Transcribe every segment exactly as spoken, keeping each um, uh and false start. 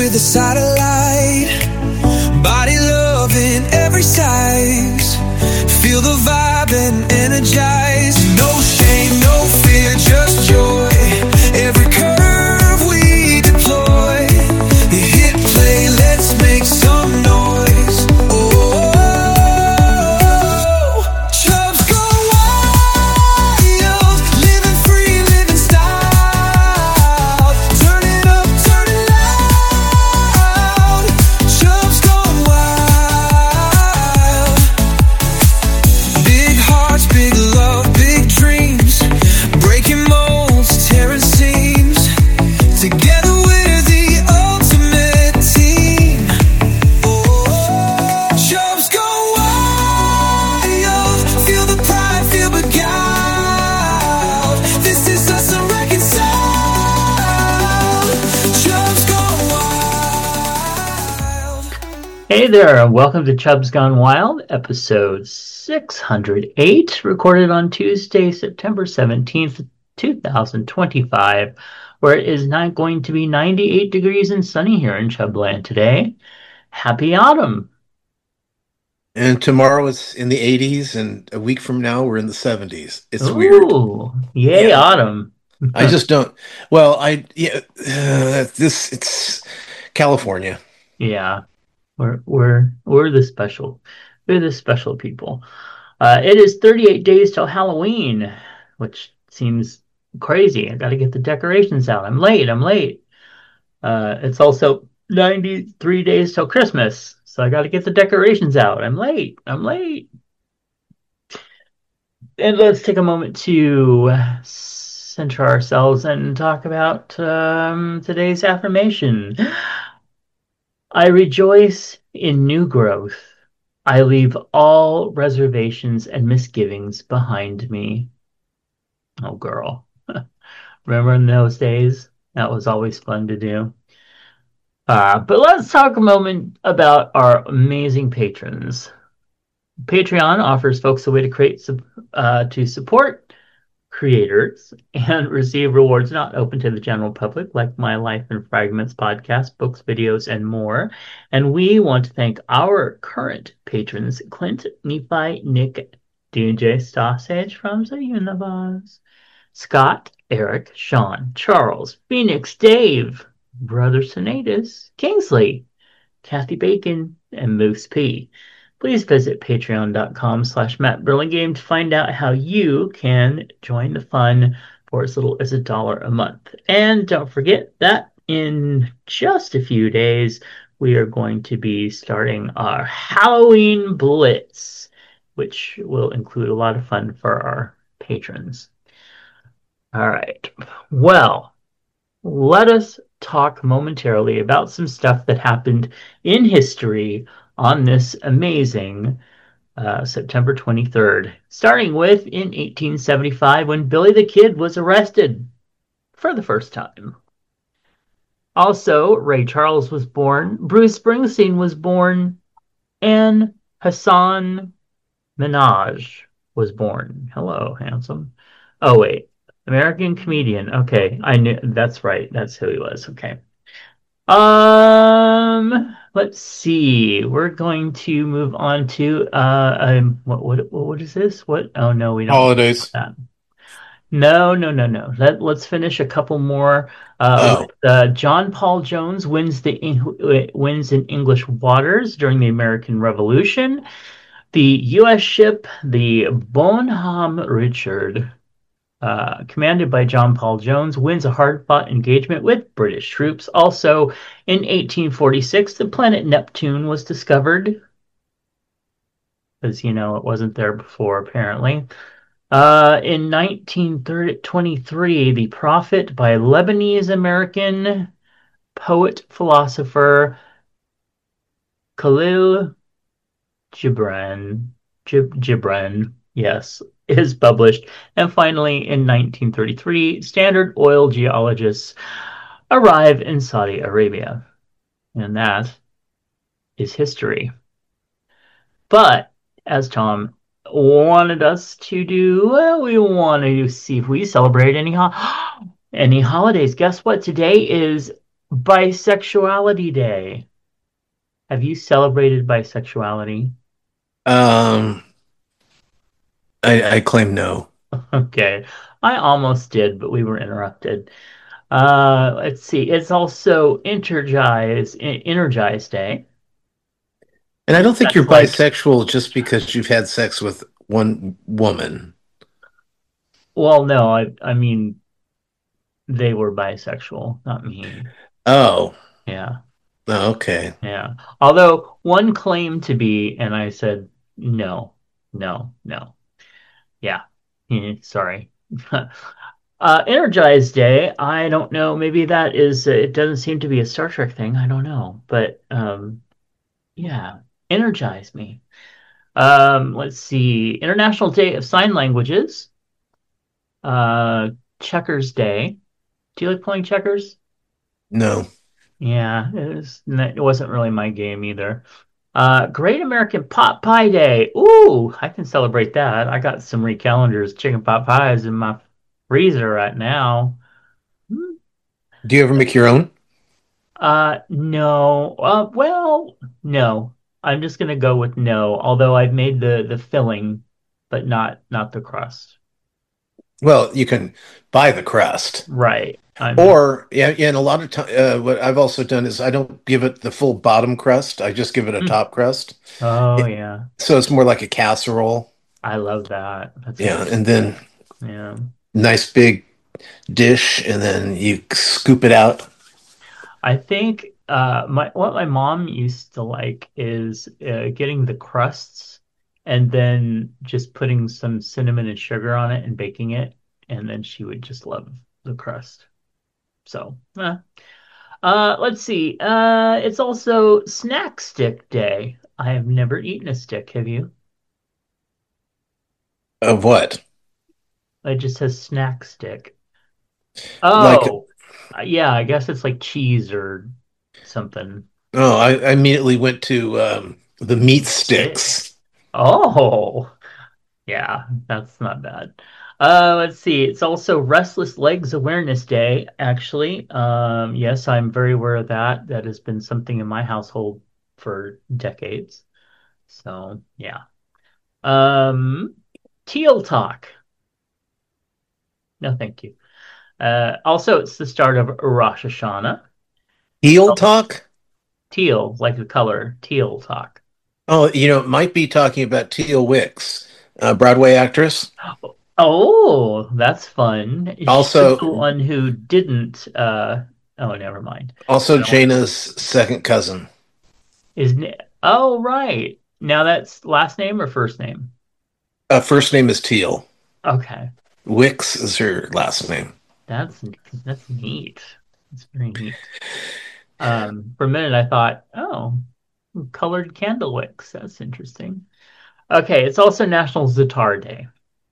with a satellite. Body love in every size. Feel the vibe and energize. No shame, no fear, just joy. Every curve we deploy. Hit play, let's make some noise. Oh, Chubbs go wild. Living free, living style. Turn it up, turn it loud. Chubbs gone wild. Big hearts, big love, big dreams. Breaking molds, tearing seams. Together we're the ultimate team. Oh, Chubbs go wild. Feel the pride, feel beguiled. This is us unreconciled. Chubbs go wild. Hey there, and welcome to Chubbs Gone Wild, episode six hundred eight, recorded on Tuesday, September seventeenth, twenty twenty-five, where it is not going to be ninety-eight degrees and sunny here in Chubbland today. Happy autumn. And tomorrow it's in the eighties, and a week from now we're in the seventies. It's weird. Ooh, yay, Yeah. autumn. I just don't. Well, I yeah. Uh, this it's California. Yeah, we're we're we're the special, we're the special people. Uh, it is thirty-eight days till Halloween, which seems crazy. I got to get the decorations out. I'm late. I'm late. Uh, it's also ninety-three days till Christmas, so I got to get the decorations out. I'm late. I'm late. And let's take a moment to center ourselves and talk about um, today's affirmation. I rejoice in new growth. I leave all reservations and misgivings behind me. Oh, girl. Remember in those days? That was always fun to do. Uh, but let's talk a moment about our amazing patrons. Patreon offers folks a way to create uh, to support creators and receive rewards not open to the general public, like My Life in Fragments podcast, books, videos, and more. And we want to thank our current patrons, Clint, Nephi, Nick, D J Stossage from the Universe, Scott, Eric, Sean, Charles, Phoenix, Dave, Brother Senatus, Kingsley, Kathy Bacon, and Moose P. Please visit patreon.com slash Matt Burlingame to find out how you can join the fun for as little as a dollar a month. And don't forget that in just a few days, we are going to be starting our Halloween Blitz, which will include a lot of fun for our patrons. All right. Well, let us talk momentarily about some stuff that happened in history on this amazing uh, September twenty-third, starting with in eighteen seventy-five when Billy the Kid was arrested for the first time. Also, Ray Charles was born, Bruce Springsteen was born, and Hassan Minhaj was born. Hello, handsome. Oh, wait. American comedian. Okay, I knew. That's right. That's who he was. Okay. Um, let's see. We're going to move on to uh, um, what what what is this? What? Oh no, we don't. Holidays. That. No, no, no, no. Let Let's finish a couple more. Uh, Oh. with, uh, John Paul Jones wins the wins in English waters during the American Revolution. The U S ship, the Bonhomme Richard, Uh, commanded by John Paul Jones, wins a hard-fought engagement with British troops. Also, in eighteen forty-six, the planet Neptune was discovered, because, you know, it wasn't there before, apparently. Uh, in nineteen twenty-three, The Prophet by Lebanese-American poet-philosopher Khalil Gibran. Gib- Gibran, yes, is published. And finally, in nineteen thirty-three, Standard Oil geologists arrive in Saudi Arabia. And that is history. But, as Tom wanted us to do, well, we want to see if we celebrate any ho- any holidays. Guess what? Today is Bisexuality Day. Have you celebrated bisexuality? Um, I, I claim no. Okay. I almost did, but we were interrupted. Uh, let's see. It's also Energize Energize Day. And I don't think you're That's like, bisexual just because you've had sex with one woman. well, no, I I mean they were bisexual, not me. Oh, Yeah, okay. yeah. Although one claimed to be, and I said no, no, no. Yeah. Hmm, sorry. Uh, Energize Day, I don't know. Maybe that is, uh, it doesn't seem to be a Star Trek thing. I don't know. But um, yeah, energize me. Um, let's see. International Day of Sign Languages. Uh, Checkers Day. Do you like playing checkers? No. Yeah, it was, it wasn't really my game either. Uh, Great American Pot Pie Day. Ooh, I can celebrate that. I got some recalendars, chicken pot pies in my freezer right now. Hmm. Do you ever make your own? Uh, no. Uh, well, no. I'm just gonna go with no. Although I've made the the filling, but not not the crust. Well, you can buy the crust. Right. I'm just. Or, yeah, yeah, and a lot of time, uh, what I've also done is I don't give it the full bottom crust. I just give it a Hmm. top crust. Oh It, yeah, so it's more like a casserole. I love that. That's Yeah, good. and then Yeah. nice big dish, and then you scoop it out. I think uh my what my mom used to like is uh, getting the crusts and then just putting some cinnamon and sugar on it and baking it, and then she would just love the crust. So, eh. Uh, let's see. Uh, it's also Snack Stick Day. I have never eaten a stick. Have you? Of what? It just says snack stick. Like, Oh, uh, yeah. I guess it's like cheese or something. oh, I, I immediately went to um, the meat Stick. sticks. Oh, yeah. That's not bad. Uh, let's see. It's also Restless Legs Awareness Day, actually. Um, yes, I'm very aware of that. That has been something in my household for decades. So, yeah. Um, Teal Talk. No, thank you. Uh, also, it's the start of Rosh Hashanah. Heel talk? Teal, like the color, Teal Talk. Oh, you know, it might be talking about Teal Wicks, a Broadway actress. Oh, that's fun. She was the Also, one who didn't. Uh, oh, never mind. also I don't want Jaina's second cousin. is oh right. Now that's last name or first name? Uh, first name is Teal. Okay, Wicks is her last name. that's that's neat. That's very neat. Um, for a minute, I thought, oh, colored candle wicks. That's interesting. Okay, it's also National Zatar Day.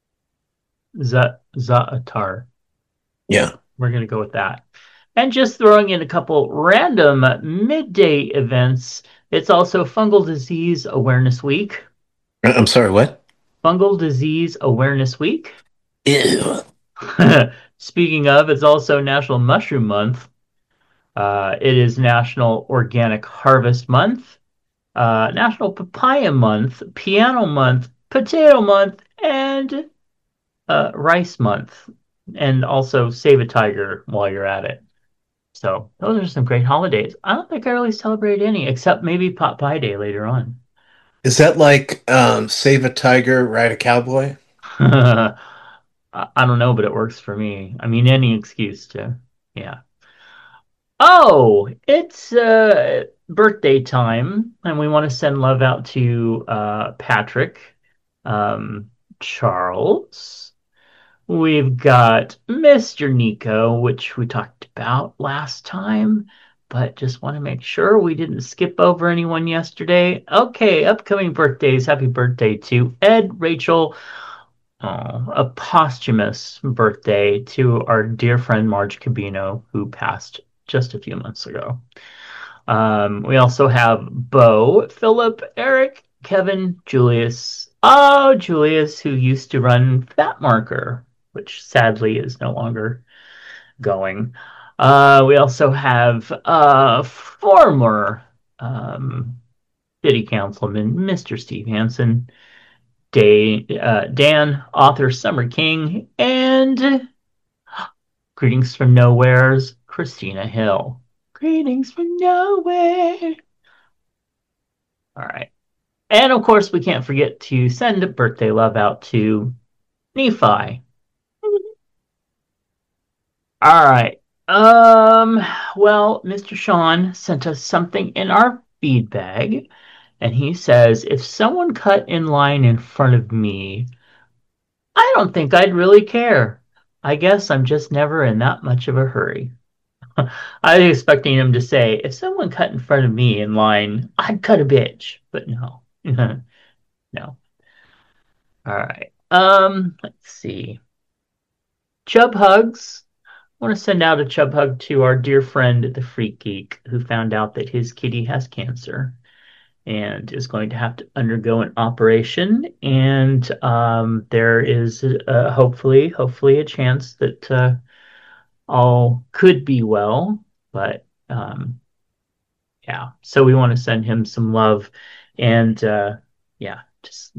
Z Zaatar. Yeah. We're gonna go with that. And just throwing in a couple random midday events. It's also Fungal Disease Awareness Week. I- I'm sorry, what? Fungal Disease Awareness Week. Ew. Speaking of, it's also National Mushroom Month. Uh, it is National Organic Harvest Month, uh, National Papaya Month, Piano Month, Potato Month, and uh, Rice Month. And also Save a Tiger while you're at it. So those are some great holidays. I don't think I really celebrate any, except maybe Pot Pie Day later on. Is that like um, Save a Tiger, Ride a Cowboy? I I don't know, but it works for me. I mean, any excuse to, yeah. Oh, it's uh birthday time, and we want to send love out to uh Patrick, um, Charles. We've got Mister Nico, which we talked about last time, but just want to make sure we didn't skip over anyone yesterday. Okay, upcoming birthdays. Happy birthday to Ed, Rachel. Oh, a posthumous birthday to our dear friend Marge Cabino, who passed just a few months ago. Um, we also have Bo, Philip, Eric, Kevin, Julius. Oh, Julius, who used to run Fat Marker, which sadly is no longer going. Uh, we also have uh, former um, city councilman, Mister Steve Hansen, Day, uh, Dan, author Summer King, and greetings from nowhere's Christina Hill. Greetings from nowhere. All right. And of course, we can't forget to send a birthday love out to Nephi. All right. Um, well, Mister Sean sent us something in our feed bag, and he says, if someone cut in line in front of me, I don't think I'd really care. I guess I'm just never in that much of a hurry. I was expecting him to say, if someone cut in front of me in line, I'd cut a bitch. But no. No. All right. Um, let's see. Chub hugs. I want to send out a chub hug to our dear friend, the Freak Geek, who found out that his kitty has cancer and is going to have to undergo an operation. And um, there is uh, hopefully, hopefully, a chance that uh, all could be well. But um, yeah, so we want to send him some love, and uh, yeah, just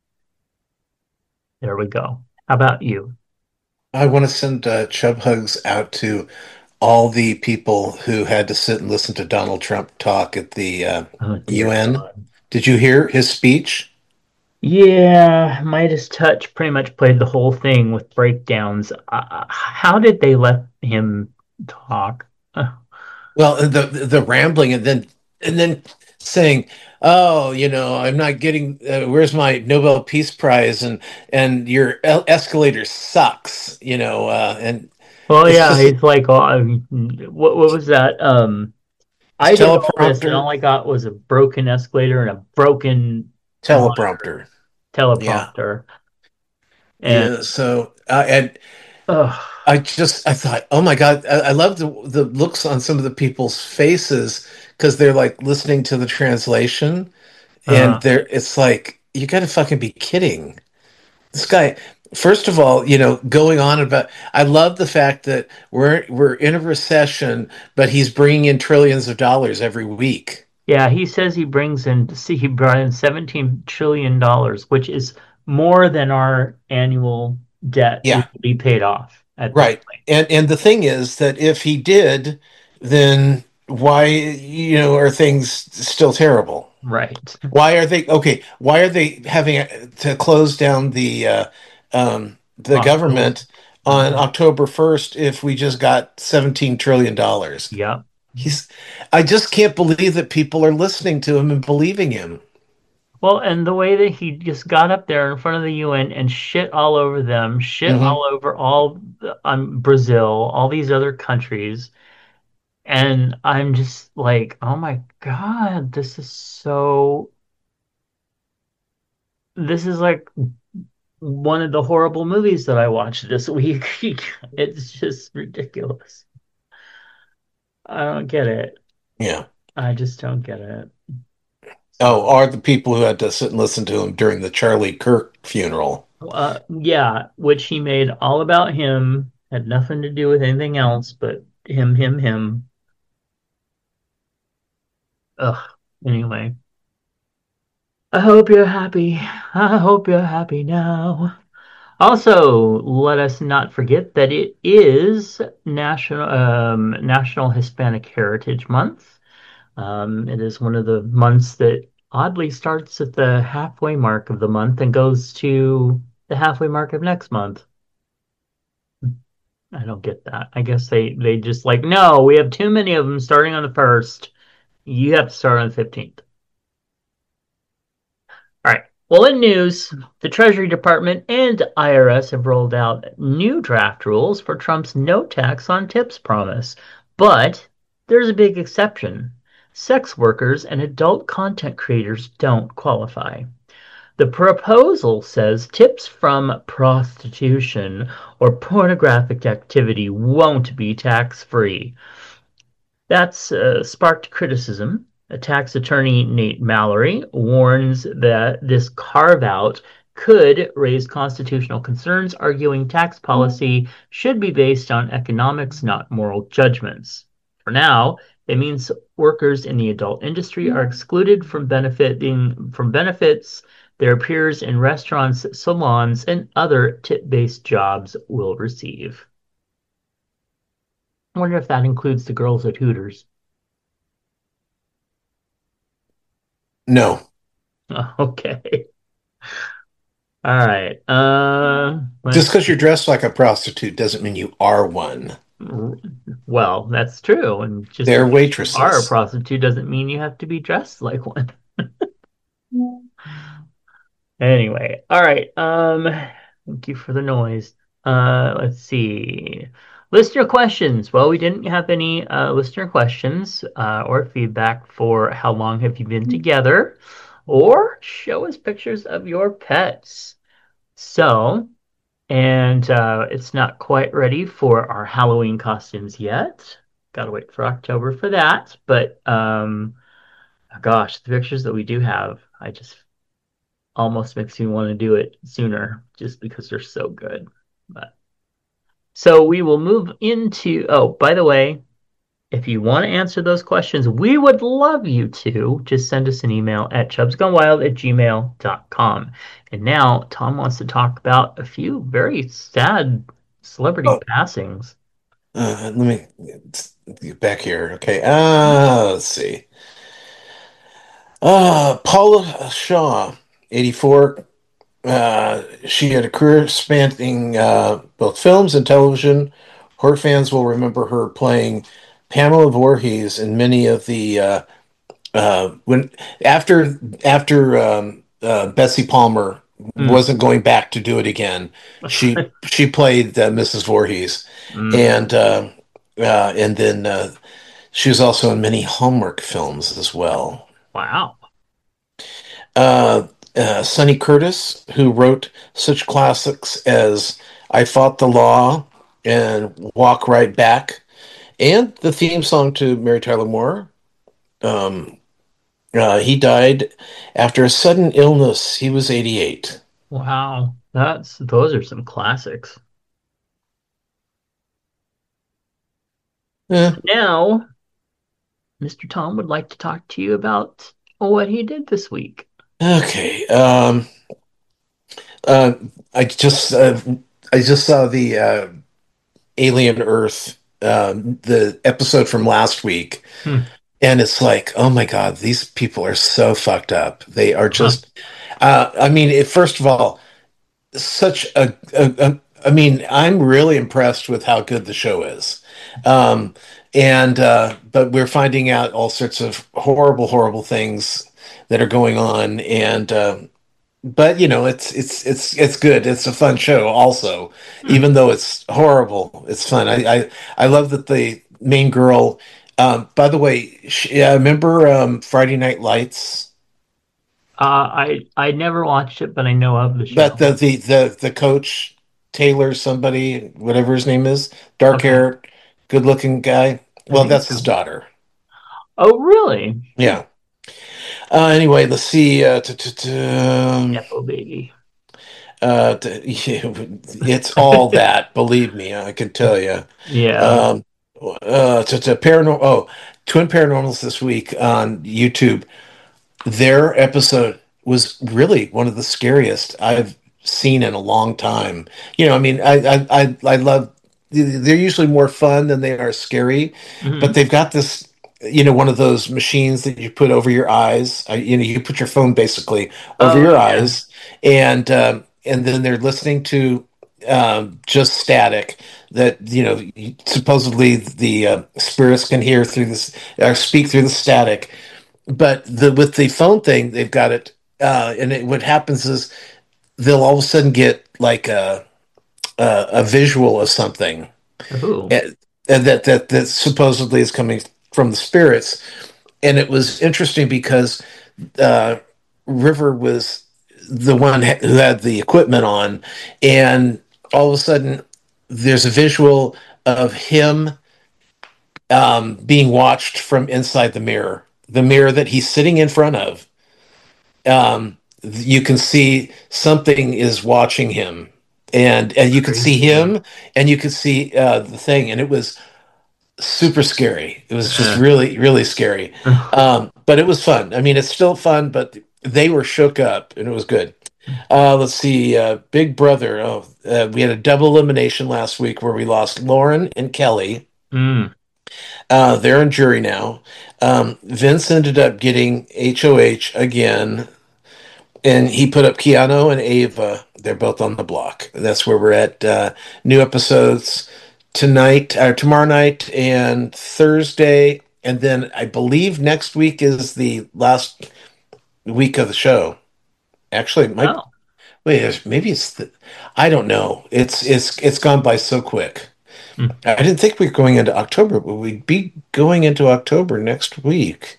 there we go. How about you? I want to send uh, chub hugs out to all the people who had to sit and listen to Donald Trump talk at the uh, Oh dear U N. God. Did you hear his speech? Yeah, Midas Touch pretty much played the whole thing with breakdowns. Uh, how did they let him talk? Uh, Well, the the rambling and then and then saying, "Oh, you know, I'm not getting. Uh, where's my Nobel Peace Prize?" and and your el- escalator sucks. You know, uh, and well, it's yeah, just he's like, oh, um, what what was that? Um, his I did all this, and teleprompter, all I got was a broken escalator and a broken monitor teleprompter. Yeah, teleprompter. And yeah. So uh, and ugh, I just I thought, oh my God, I, I love the the looks on some of the people's faces because they're like listening to the translation, and uh, they're it's like you got to fucking be kidding. This guy, first of all, you know, going on about, I love the fact that we're we're in a recession, but he's bringing in trillions of dollars every week. yeah, he says he brings in, see, he brought in seventeen trillion dollars, which is more than our annual debt will Yeah, be paid off at this right. point. And and the thing is that if he did, then why, you know, are things still terrible? Right. Why are they okay? Why are they having to close down the uh, um, the Hospitals. government on Uh-huh. October first if we just got seventeen trillion dollars? Yep. He's, I just can't believe that people are listening to him and believing him. Well, and the way that he just got up there in front of the U N and shit all over them, shit Hmm. all over all um, Brazil, all these other countries. And I'm just like, oh my God, this is so, this is like one of the horrible movies that I watched this week. It's just ridiculous. I don't get it. Yeah. I just don't get it. Oh, So, are the people who had to sit and listen to him during the Charlie Kirk funeral? uh, yeah, which he made all about him, had nothing to do with anything else but him, him, him. Ugh. Anyway, I hope you're happy. I hope you're happy now. Also, let us not forget that it is National um, National Hispanic Heritage Month. Um, it is one of the months that oddly starts at the halfway mark of the month and goes to the halfway mark of next month. I don't get that. I guess they they just like, no, we have too many of them starting on the first. You have to start on the fifteenth. All right. Well, in news, the Treasury Department and I R S have rolled out new draft rules for Trump's no tax on tips promise. But there's a big exception. Sex workers and adult content creators don't qualify. The proposal says tips from prostitution or pornographic activity won't be tax free. That's uh, sparked criticism. A tax attorney, Nate Mallory, warns that this carve out could raise constitutional concerns, arguing tax policy should be based on economics, not moral judgments. For now, it means workers in the adult industry are excluded from benefiting from benefits their peers in restaurants, salons, and other tip-based jobs will receive. I wonder if that includes the girls at Hooters. No. Okay. All right. Uh, Just because you're dressed like a prostitute doesn't mean you are one. Well, that's true. And just They're because waitresses. you are a prostitute doesn't mean you have to be dressed like one. Anyway, all right. Um, thank you for the noise. Uh, let's see. Listener questions. Well, we didn't have any uh, listener questions uh, or feedback for how long have you been together, or show us pictures of your pets. So, and uh, it's not quite ready for our Halloween costumes yet. Gotta wait for October for that. But um, gosh, the pictures that we do have, I just almost makes me want to do it sooner just because they're so good. But so we will move into, oh, by the way, if you want to answer those questions, we would love you to just send us an email at chubsgonewild at gmail dot com. And now Tom wants to talk about a few very sad celebrity Oh. passings. Uh, let me get back here. Okay. Uh, let's see. Uh, Paula Shaw, eighty-four. Uh, she had a career spanning uh, both films and television. Horror fans will remember her playing Pamela Voorhees in many of the uh, uh, when after after um, uh, Betsy Palmer Mm. wasn't going back to do it again. She she played uh, Missus Voorhees, mm. and uh, uh, and then uh, she was also in many Hallmark films as well. Wow. Uh, uh, Sonny Curtis, who wrote such classics as "I Fought the Law" and "Walk Right Back," and the theme song to Mary Tyler Moore. Um, uh, he died after a sudden illness. He was eighty-eight. Wow, that's those are some classics. Yeah. Now, Mister Tom would like to talk to you about what he did this week. Okay. Um, uh, I just uh, I just saw the uh, Alien Earth, um, the episode from last week, hmm. and it's like, oh my God, these people are so fucked up. They are just. Huh. Uh, I mean, it, first of all, such a, a, a. I mean, I'm really impressed with how good the show is. Um, and uh, but we're finding out all sorts of horrible, horrible things that are going on, and uh, but you know, it's it's it's it's good. It's a fun show, also, hmm. even though it's horrible. It's fun. I I, I love that the main girl. Um, by the way, she, I remember um, Friday Night Lights. Uh, I I never watched it, but I know of the show. But the the the, the coach Taylor, somebody, whatever his name is, dark okay. hair, good looking guy. Well, that's so. His daughter. Oh, really? Yeah. Uh, anyway, let's see. Uh, t- t- t- um, Nepo baby. Uh, t- yeah, it's all that. Believe me, I can tell you. Yeah. Um, uh, to, to paranormal. Oh, Twin Paranormals this week on YouTube. Their episode was really one of the scariest I've seen in a long time. You know, I mean, I I I, I love. They're usually more fun than they are scary, mm-hmm. but they've got this. You know, one of those machines that you put over your eyes. Uh, you know, you put your phone basically over oh, your yeah. eyes, and um, and then they're listening to um, just static that you know supposedly the uh, spirits can hear through this or speak through the static. But the with the phone thing, they've got it, uh, and it, what happens is they'll all of a sudden get like a a, a visual of something, and, and that that that supposedly is coming from the spirits. And it was interesting because uh, River was the one who had the equipment on, and all of a sudden there's a visual of him um, being watched from inside the mirror. The mirror that he's sitting in front of, um, you can see something is watching him, and and you could see Creepy. him, and you could see uh, the thing, and it was super scary. It was just Uh, really, really scary. Um, but it was fun. I mean, it's still fun, but they were shook up, and it was good. Uh, let's see, uh, Big Brother. Oh, uh, we had a double elimination last week where we lost Lauren and Kelly. mm. Uh, they're in jury now. Um, Vince ended up getting H O H again, and he put up Keanu and Ava. They're both on the block. That's where we're at. Uh, new episodes tonight, or tomorrow night, and Thursday, and then I believe next week is the last week of the show. Actually, it might Oh. wait. Maybe it's the, I don't know. It's it's it's gone by so quick. Mm. I didn't think we were going into October, but we'd be going into October next week.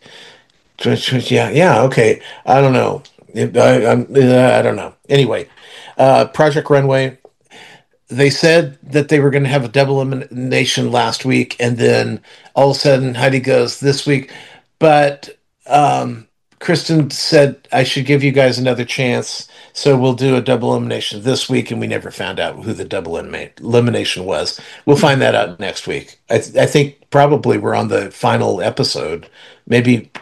Yeah, yeah, okay. I don't know. I, I'm, uh, I don't know. Anyway, uh, Project Runway. They said that they were going to have a double elimination last week, and then all of a sudden Heidi goes this week. But um, Kristen said I should give you guys another chance, so we'll do a double elimination this week, and we never found out who the double elimi- elimination was. We'll find that out next week. I, th- I think probably we're on the final episode, maybe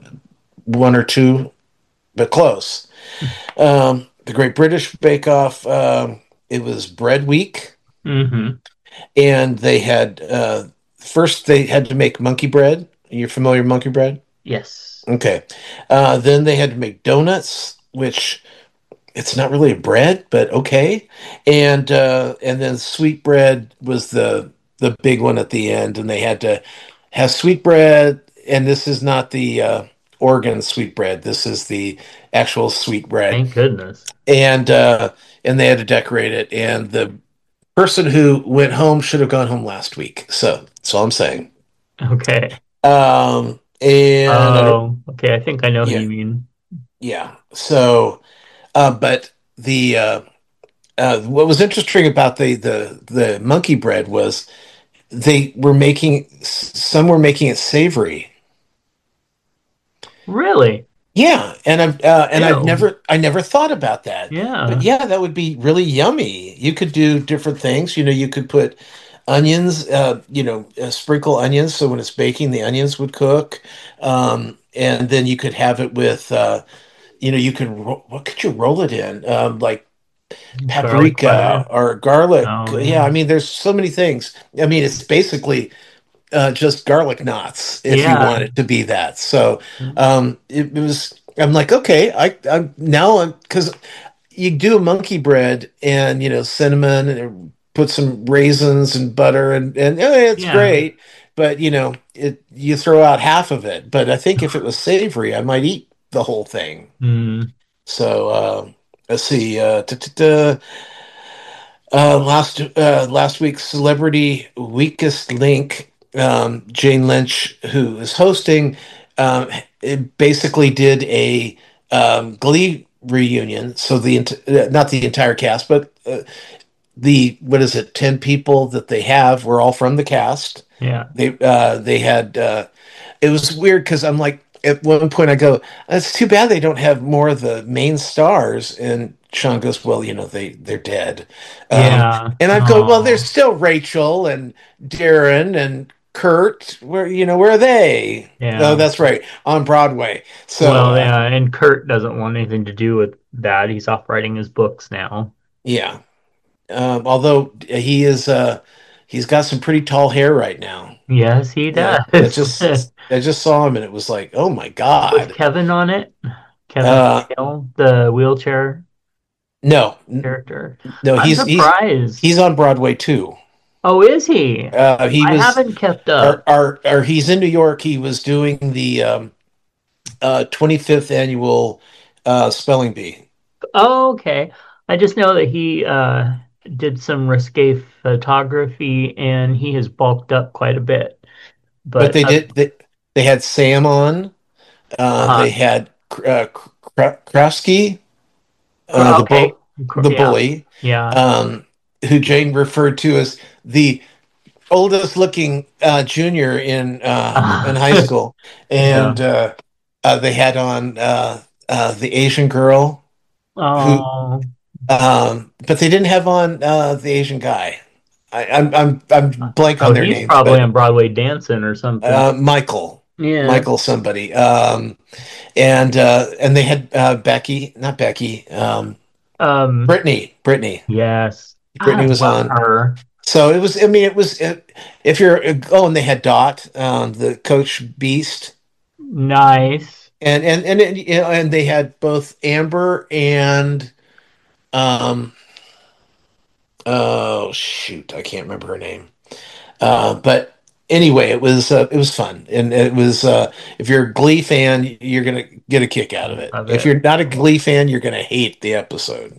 one or two, but close. Um, the Great British Bake Off. Um, it was Bread Week, Mm-hmm. and they had uh, first they had to make monkey bread. You're familiar with monkey bread? Yes. Okay. Uh, then they had to make donuts, which it's not really a bread, but okay. And uh, and then sweet bread was the the big one at the end, and they had to have sweet bread. And this is not the uh, Oregon sweet bread. This is the actual sweet bread. Thank goodness. And uh, and they had to decorate it. And the person who went home should have gone home last week. So that's all I'm saying. Okay. Um, and I don't, Oh, okay. I think I know who yeah, you mean. yeah. So, uh, but the uh, uh, what was interesting about the the the monkey bread was they were making some were making it savory. Really? Yeah, and I've uh, and I've Ew. never I never thought about that. But Yeah. yeah, that would be really yummy. You could do different things. You know, you could put onions, uh, you know, uh, sprinkle onions so when it's baking, the onions would cook. Um, and then you could have it with, uh, you know, you could ro- what could you roll it in? Um, like Garlic paprika butter. or garlic. Oh, Yeah, yeah. I mean, there's so many things. I mean, it's basically uh, just garlic knots if you Yeah. want it to be that. So um, it, it was. I'm like, okay, I, I'm now I'm because you do a monkey bread and you know cinnamon and put some raisins and butter and and eh, it's Yeah. great, but you know it you throw out half of it. But I think if it was savory, I might eat the whole thing. Mm. So uh, let's see. Uh, t- t- t- uh, last uh, last week's celebrity weakest link, um, Jane Lynch, who is hosting, um, it basically did a um, Glee reunion. So the ent- uh, not the entire cast, but uh, the what is it, ten people that they have were all from the cast. Yeah. They uh, they had uh, it was weird because I'm like at one point I go, it's too bad they don't have more of the main stars. And Sean goes, well, you know they they're dead. Um, Yeah. and I go, well, there's Oh, still Rachel and Darren and Kurt. Where you know where are they? Oh, yeah. that's right, on Broadway. So Well, uh, yeah, and Kurt doesn't want anything to do with that. He's off writing his books now. yeah. Um, although he is uh, he's got some pretty tall hair right now. Yes, he Yeah, I does. just I just saw him and it was like, oh my Was God. Kevin on it? Kevin Uh, McHale, the wheelchair no, n- character. no, I'm he's he's surprised. he's on Broadway too. Oh, is he? Uh, he I was haven't kept up. or, or or he's in New York. He was doing the um, uh, twenty-fifth annual uh, spelling bee. Oh, okay. I just know that he uh did some risque photography and he has bulked up quite a bit. But But they uh, did they, they had Sam on. Uh, uh they had uh, Kra- Krafsky, uh, the okay. bull, the Yeah. bully, Yeah. um, who Jane referred to as the oldest looking uh, junior in uh, in high school, Yeah. and uh, uh, they had on uh, uh, the Asian girl. who, Oh, um, but they didn't have on uh, the Asian guy. I, I'm I'm I'm blank on oh, their he's names, probably but on Broadway dancing or something. uh, Michael, Yeah. Michael somebody, um, and uh, and they had uh, Becky, not Becky, um, Um, Brittany, Brittany, yes. I Brittany was love on. her. So it was. I mean, it was. It, if you're oh, and they had Dot, um, the Coach Beast, Nice. and and and and, you know, and they had both Amber and um oh shoot, I can't remember her name. Uh, but anyway, it was uh, it was fun, and it was uh, if you're a Glee fan, you're gonna get a kick out of it. Love If it. you're not a Glee fan, you're gonna hate the episode.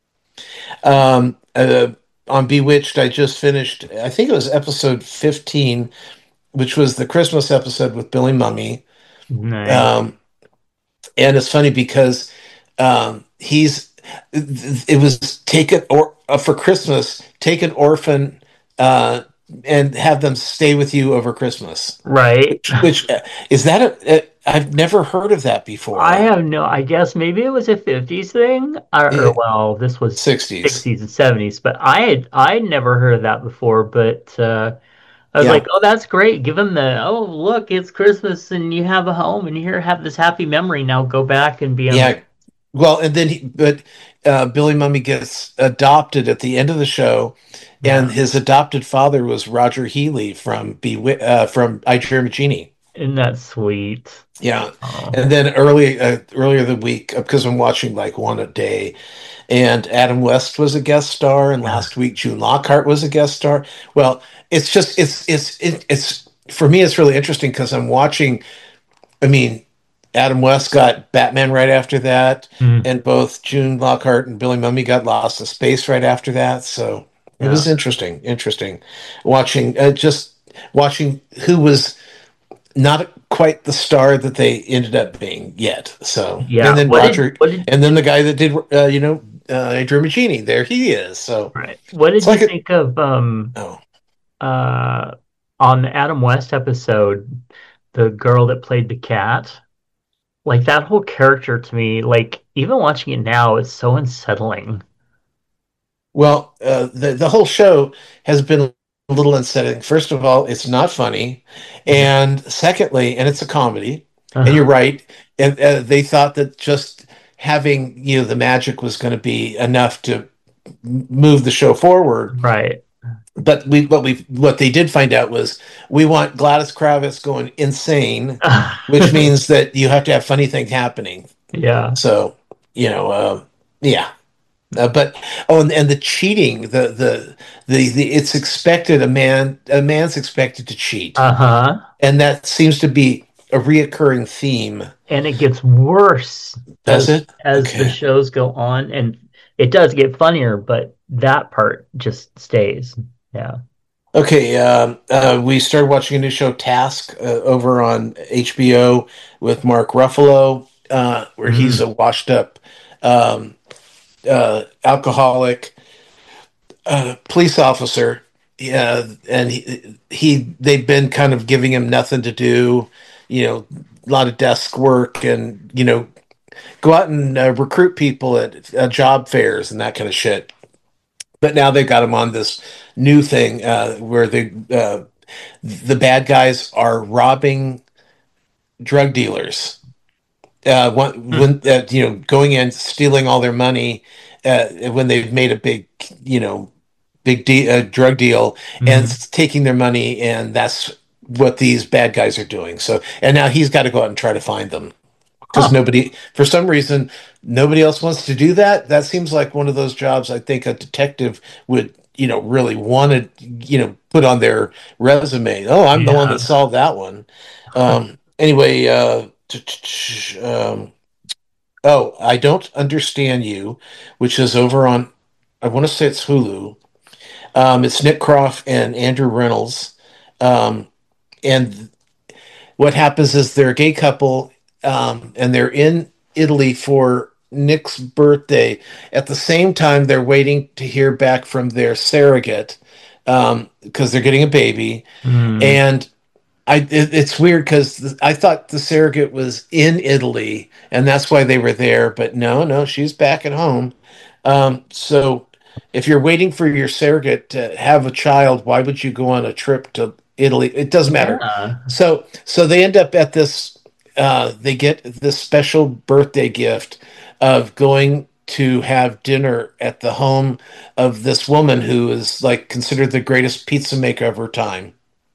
Um, uh, on Bewitched, I just finished. I think it was episode fifteen, which was the Christmas episode with Billy Mummy. Nice. Um, and it's funny because um, he's it was take an or uh, for Christmas, take an orphan uh, and have them stay with you over Christmas. Right. Which, which uh, is that a, a? I've never heard of that I before. have no, I guess maybe it was a fifties thing, or, or Eh, well, this was sixties. sixties and seventies, but I had I would never heard of that before, but uh I was like, Yeah, "Oh, that's great. Give them the, oh, look, it's Christmas and you have a home and here have this happy memory. Now go back and be on." yeah. Well, and then he, but uh, Billy Mummy gets adopted at the end of the show, and Yeah. his adopted father was Roger Healy from Be uh, from I Dream of Jeannie. Isn't that sweet? Yeah, Oh, and then early uh, earlier the week because I'm watching like one a day, and Adam West was a guest star, and yeah. last week June Lockhart was a guest star. Well, it's just it's it's it, it's for me it's really interesting because I'm watching. I mean, Adam West got Batman right after that, Mm, and both June Lockhart and Billy Mummy got Lost in Space right after that. So it yeah. was interesting, interesting watching uh, just watching who was not quite the star that they ended up being yet. So, and Yeah. then What did Roger, what did and then the guy that did, uh, you know, uh, I Dream of Jeannie, there he is. So right. What it's did you like a, think of um oh, uh on the Adam West episode, the girl that played the cat? Like that whole character to me, like even watching it now, is so unsettling. well, uh, the, the whole show has been a little unsettling. First of all, it's not funny. Yeah. And secondly, and it's a comedy, and you're Uh-huh. right. And uh, they thought that just having, you know, the magic was going to be enough to move the show forward. Right. But we what we what they did find out was we want Gladys Kravitz going insane, which means that you have to have funny things happening. Yeah. So you know, uh, yeah. Uh, but oh, and, and the cheating, the, the the the it's expected a man a man's expected to cheat, Uh-huh. and that seems to be a reoccurring theme. And it gets worse Does as it? as the Okay. shows go on, and it does get funnier, but that part just stays. Yeah. Okay, um, uh, we started watching a new show, Task, uh, over on H B O with Mark Ruffalo, uh, where he's Mm. a washed-up um, uh, alcoholic uh, police officer. Yeah, and he, he they've been kind of giving him nothing to do, you know, a lot of desk work, and you know, go out and uh, recruit people at uh, job fairs and that kind of shit. But now they've got him on this new thing uh, where they uh, the bad guys are robbing drug dealers. Uh, one, Hmm. when uh, you know, going in, stealing all their money uh, when they've made a big, you know, big de- uh, drug deal, and Mm. taking their money, and that's what these bad guys are doing. So, and now he's got to go out and try to find them because Huh. nobody, for some reason, nobody else wants to do that. That seems like one of those jobs I think a detective would, you know, really want to, you know, put on their resume. Oh, I'm the one that Yeah. solved that one. Huh. Um, anyway, uh, t- t- t- um, oh, I don't understand you, which is over on, I want to say it's Hulu. Um, it's Nick Kroff and Andrew Reynolds. Um, and what happens is they're a gay couple, um, and they're in Italy for Nick's birthday. At the same time, they're waiting to hear back from their surrogate um, because they're getting a baby. Mm. And I it, it's weird because I thought the surrogate was in Italy and that's why they were there, but no, no, she's back at home. Um, so if you're waiting for your surrogate to have a child, why would you go on a trip to Italy? It doesn't matter. Yeah. So so they end up at this. Uh, they get this special birthday gift of going to have dinner at the home of this woman who is like considered the greatest pizza maker of her time.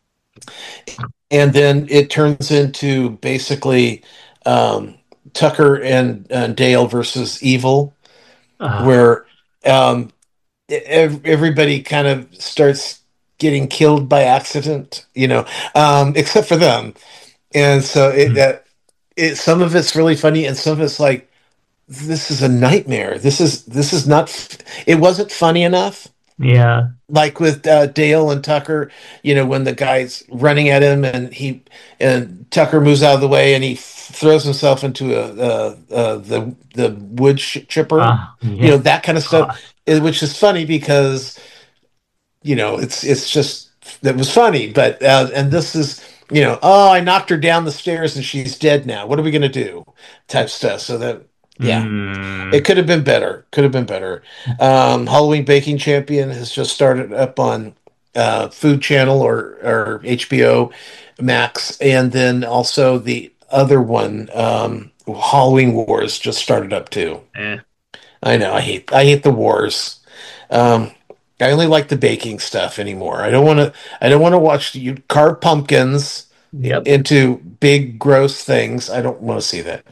And then it turns into basically um, Tucker and, and Dale versus Evil, Uh, where um, ev- everybody kind of starts getting killed by accident, you know, um, except for them. And so it, mm, uh, it some of it's really funny, and some of it's like this is a nightmare. This is this is not. f- It wasn't funny enough. yeah. Like with uh, Dale and Tucker, you know, when the guy's running at him and he and Tucker moves out of the way and he f- throws himself into a, uh uh the the wood sh- chipper, Uh, you know, yeah. that kind of stuff, God. eh, which is funny because you know it's it's just that was funny, but uh, and this is you know, oh, I knocked her down the stairs and she's dead now. What are we gonna do? Type stuff. So that yeah. It Mm, could have been better. Could have been better. Um, Halloween Baking Champion has just started up on uh, Food Channel or or H B O Max, and then also the other one, um, Halloween Wars, just started up too. eh. I know. I hate. I hate the wars. Um, I only like the baking stuff anymore. I don't want to. I don't want to watch you carve pumpkins Yep. into big gross things. I don't want to see that.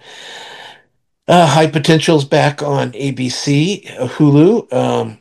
Uh, High Potential's back on A B C, uh, Hulu. Um,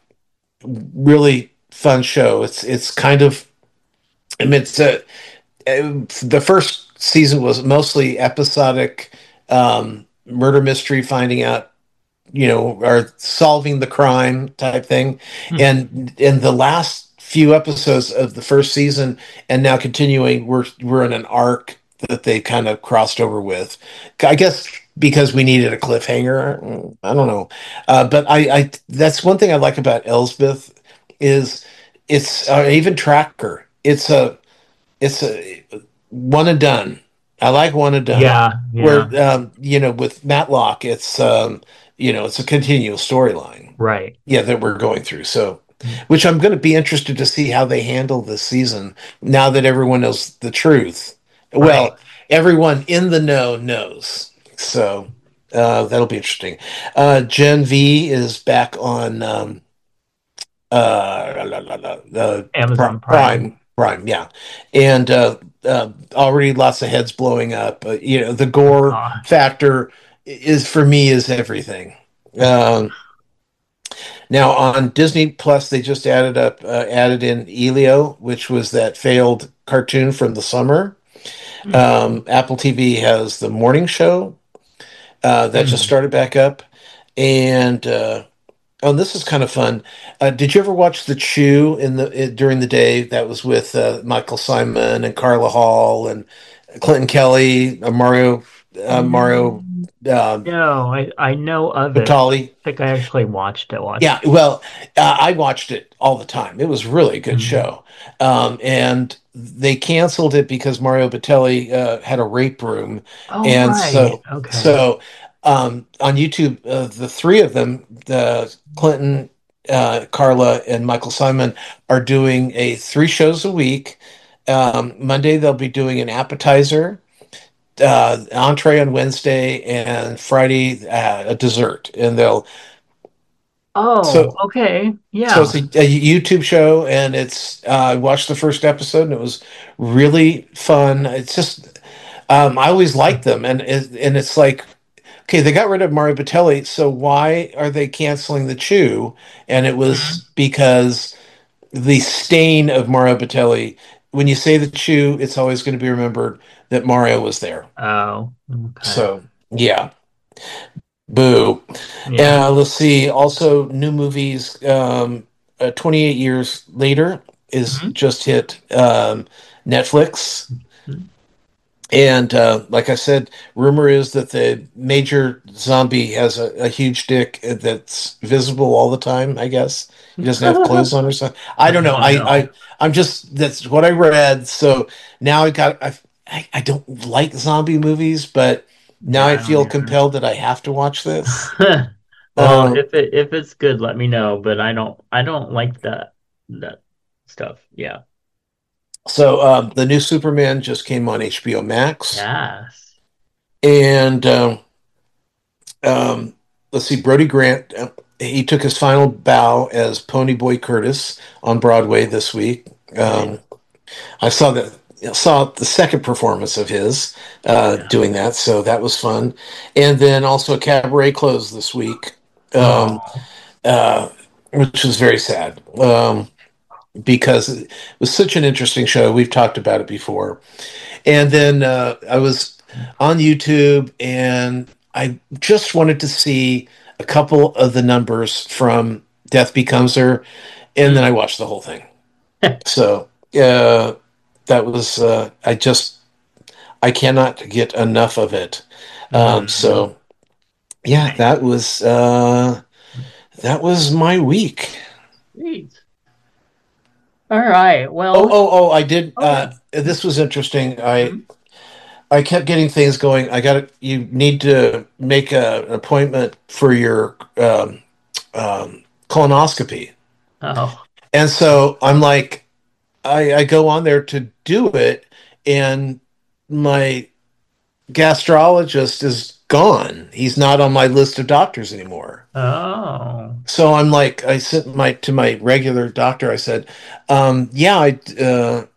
really fun show. It's it's kind of. I mean, it's uh, uh, the first season was mostly episodic um, murder mystery, finding out you know, are solving the crime type thing. Mm, And in the last few episodes of the first season and now continuing, we're we're in an arc that they kind of crossed over with. I guess because we needed a cliffhanger. I don't know. Uh, but I, I that's one thing I like about Elsbeth is it's uh, even Tracker. It's a it's a one and done. I like one and done. yeah. Where Yeah. um, you know, with Matlock, it's um, you know, it's a continual storyline. Right. Yeah, that we're going through. So, Mm, which I'm going to be interested to see how they handle this season now that everyone knows the truth. right. Well, everyone in the know knows. So uh, that'll be interesting. Uh, Gen V is back on. Um, uh, la, la, la, the Amazon Prime. Prime, Prime, yeah, and uh, uh, already lots of heads blowing up. Uh, you know, the Oh gore God. factor is for me is everything. Um, now on Disney Plus, they just added up, uh, added in Elio, which was that failed cartoon from the summer. Mm, Um, Apple T V has the morning show uh, that just mm. started back up, and uh, oh, this is kind of fun. Uh, did you ever watch The Chew in the i during the day? That was with uh, Michael Simon and Carla Hall and Clinton Kelly, uh, Mario, uh, Mario Mm, uh, no, I I know of it. I Batali. think I actually watched it once. Yeah, well, uh, I watched it all the time. It was really a good Mm. show, um, and they canceled it because Mario Batali uh, had a rape room, Oh, and right. so Okay. so um, on YouTube, uh, the three of them, the Clinton, uh, Carla, and Michael Simon, are doing a three shows a week. Um, Monday they'll be doing an appetizer, uh, entree on Wednesday, and Friday uh, a dessert, and they'll Oh, so okay. So it's Yeah. a, a YouTube show, and it's uh, I watched the first episode, and it was really fun. It's just um, I always liked them, and it, and it's like okay, they got rid of Mario Batali, so why are they canceling the Chew? And it Mhm. was because the stain of Mario Batali. When you say the Chew, it's always going to be remembered that Mario was there. Oh, okay. So yeah, boo. Yeah. Uh, let's see. Also, new movies. Um, uh, twenty-eight years later is Mhm. just hit um, Netflix, and uh, like I said, rumor is that the major zombie has a, a huge dick that's visible all the time. I guess he doesn't have clothes on or something. I don't know. Oh I, I no. I'm just that's what I read. So now I got I I, I don't like zombie movies, but now Yeah, I I don't feel either. compelled that I have to watch this. Well, Um, if it if it's good, let me know. But I don't I don't like that that stuff. Yeah. so um, the new Superman just came on H B O Max, Yes. and um, um, let's see, Brody Grant. Uh, he took his final bow as Ponyboy Curtis on Broadway this week. Right. Um, I saw the saw the second performance of his uh, Yeah. doing that, so that was fun. And then also Cabaret closed this week, um, Oh. uh, which was very sad um, because it was such an interesting show. We've talked about it before. And then uh, I was on YouTube and I just wanted to see a couple of the numbers from Death Becomes Her, and then I Mm. watched the whole thing. So uh, that was uh, I just I cannot get enough of it. Um, Mm. so yeah, that was uh, that was my week. Sweet. All right. Oh, Well, oh, oh! I did. oh Uh, yeah. this was interesting. I Mhm. I kept getting things going. I got to, you need to make a, an appointment for your um, um, colonoscopy. Oh. And so I'm like, I, I go on there to do it, and my gastrologist is gone. He's not on my list of doctors anymore. Oh. So I'm like, I sent my to my regular doctor. I said, um, "Yeah, I, uh,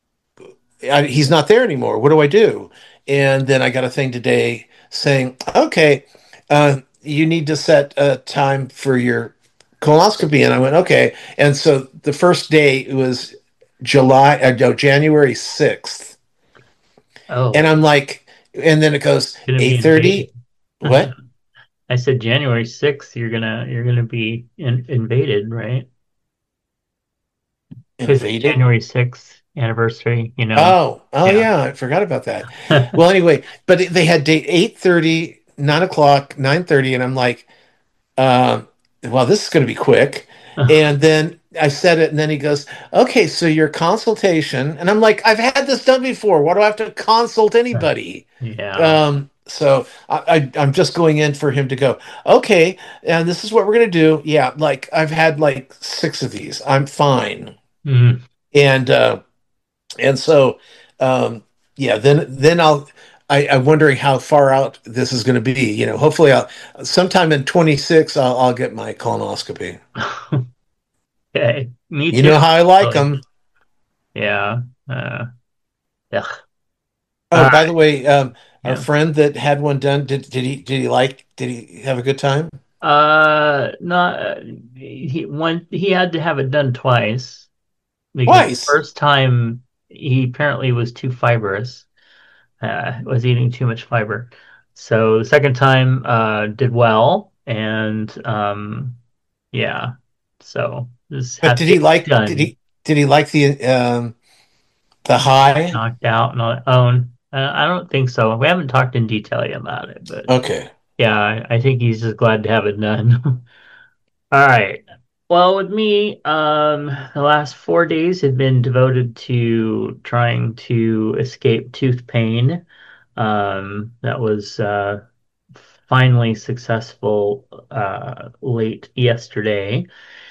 I, he's not there anymore. What do I do?" And then I got a thing today saying, "Okay, uh, you need to set a time for your colonoscopy." And I went, "Okay." And so the first day it was July, uh, no, January sixth, and Oh. I'm like, and then it goes Gonna be eight invaded. thirty. What? I said January sixth, you're gonna you're gonna be in, invaded, right? Because it's Invaded? January sixth anniversary, you know. Oh, oh Yeah. yeah, I forgot about that. Well, anyway, but they had date eight thirty, nine o'clock, nine thirty, and I'm like, um, well, this is going to be quick. And then I said it, and then he goes, okay, so your consultation, and I'm like, I've had this done before. Why do I have to consult anybody? Yeah. Um, so I, I, I'm just going in for him to go, okay, and this is what we're going to do. Yeah, like I've had like six of these. I'm fine. Mm. And, uh, and so, um, yeah, then, then I'll, I, I'm wondering how far out this is going to be. You know, hopefully, I'll sometime in twenty-six, I'll, I'll get my colonoscopy. Okay. Me You too. know how I like Really. them. Yeah. Uh, ugh. All Oh, by the right. way, um, our Yeah. friend that had one done, did did he did he like? Did he have a good time? Uh, not uh, he one he had to have it done twice because the Twice. first time he apparently was too fibrous, uh, was eating too much fiber. So the second time uh did well, and um yeah, so just But had to did get he it like? Did done. he did he like the um the high? Knocked out and all that. Own. Uh, I don't think so. We haven't talked in detail yet about it, but Okay. yeah, I, I think he's just glad to have it done. All right. Well, with me, um, the last four days have been devoted to trying to escape tooth pain. Um, that was uh, finally successful uh, late yesterday.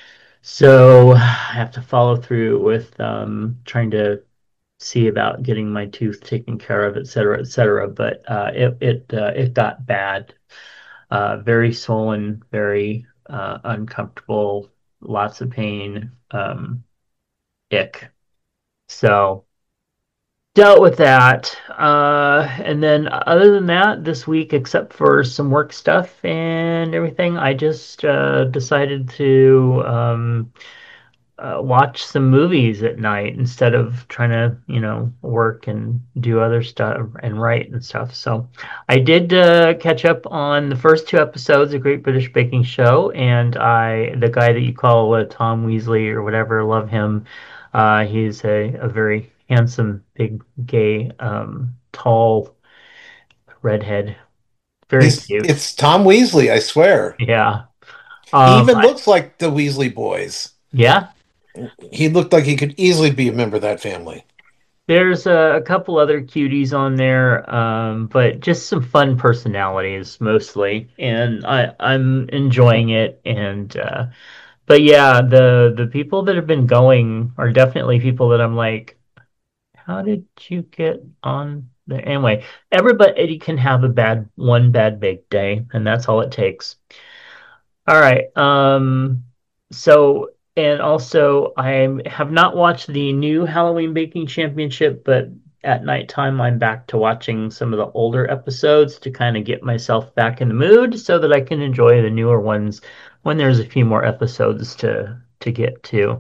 So I have to follow through with um, trying to see about getting my tooth taken care of, et cetera, et cetera. But uh, it it uh, it got bad, uh, very swollen, very uh, uncomfortable, lots of pain, um, ick. So dealt with that. Uh, and then other than that, this week, except for some work stuff and everything, I just uh, decided to um, uh, watch some movies at night instead of trying to, you know, work and do other stuff and write and stuff. So I did uh, catch up on the first two episodes of Great British Baking Show, and I, the guy that you call uh, Tom Weasley or whatever, love him. Uh, he's a, a very handsome, big, gay, um, tall redhead, very He's cute. it's Tom Weasley, I swear. Yeah. He Um, even I, looks like the Weasley boys. yeah. He looked like he could easily be a member of that family. There's a, a couple other cuties on there, um, but just some fun personalities mostly, and I I'm enjoying it. And uh, but yeah, the the people that have been going are definitely people that I'm like, how did you get on there? Anyway, everybody can have a bad one bad big day, and that's all it takes. All right. Um, so, and also, I have not watched the new Halloween Baking Championship, but at nighttime, I'm back to watching some of the older episodes to kind of get myself back in the mood so that I can enjoy the newer ones when there's a few more episodes to to get to.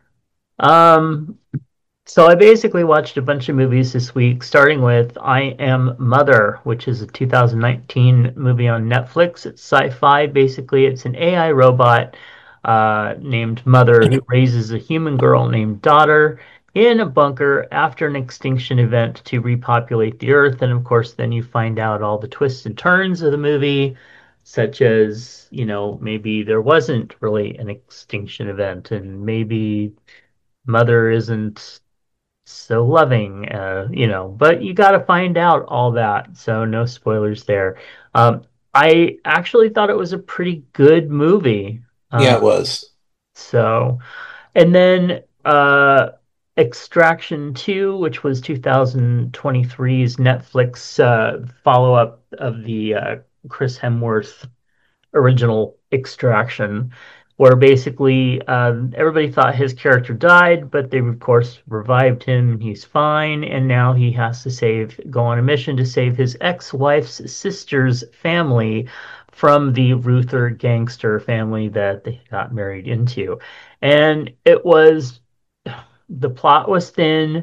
Um, so I basically watched a bunch of movies this week, starting with I Am Mother, which is a two thousand nineteen movie on Netflix. It's sci-fi. Basically, it's an A I robot uh, named Mother who raises a human girl named Daughter in a bunker after an extinction event to repopulate the Earth. And of course, then you find out all the twists and turns of the movie, such as, you know, maybe there wasn't really an extinction event, and maybe Mother isn't so loving, uh, you know, but you got to find out all that. So no spoilers there. Um, I actually thought it was a pretty good movie. Yeah, Uh, it was. so, and then uh, Extraction two, which was two thousand twenty-three's Netflix uh, follow-up of the uh, Chris Hemsworth original Extraction, where basically um, everybody thought his character died, but they of course revived him. He's fine, and now he has to save, go on a mission to save his ex-wife's sister's family from the Ruther gangster family that they got married into. And it was, the plot was thin,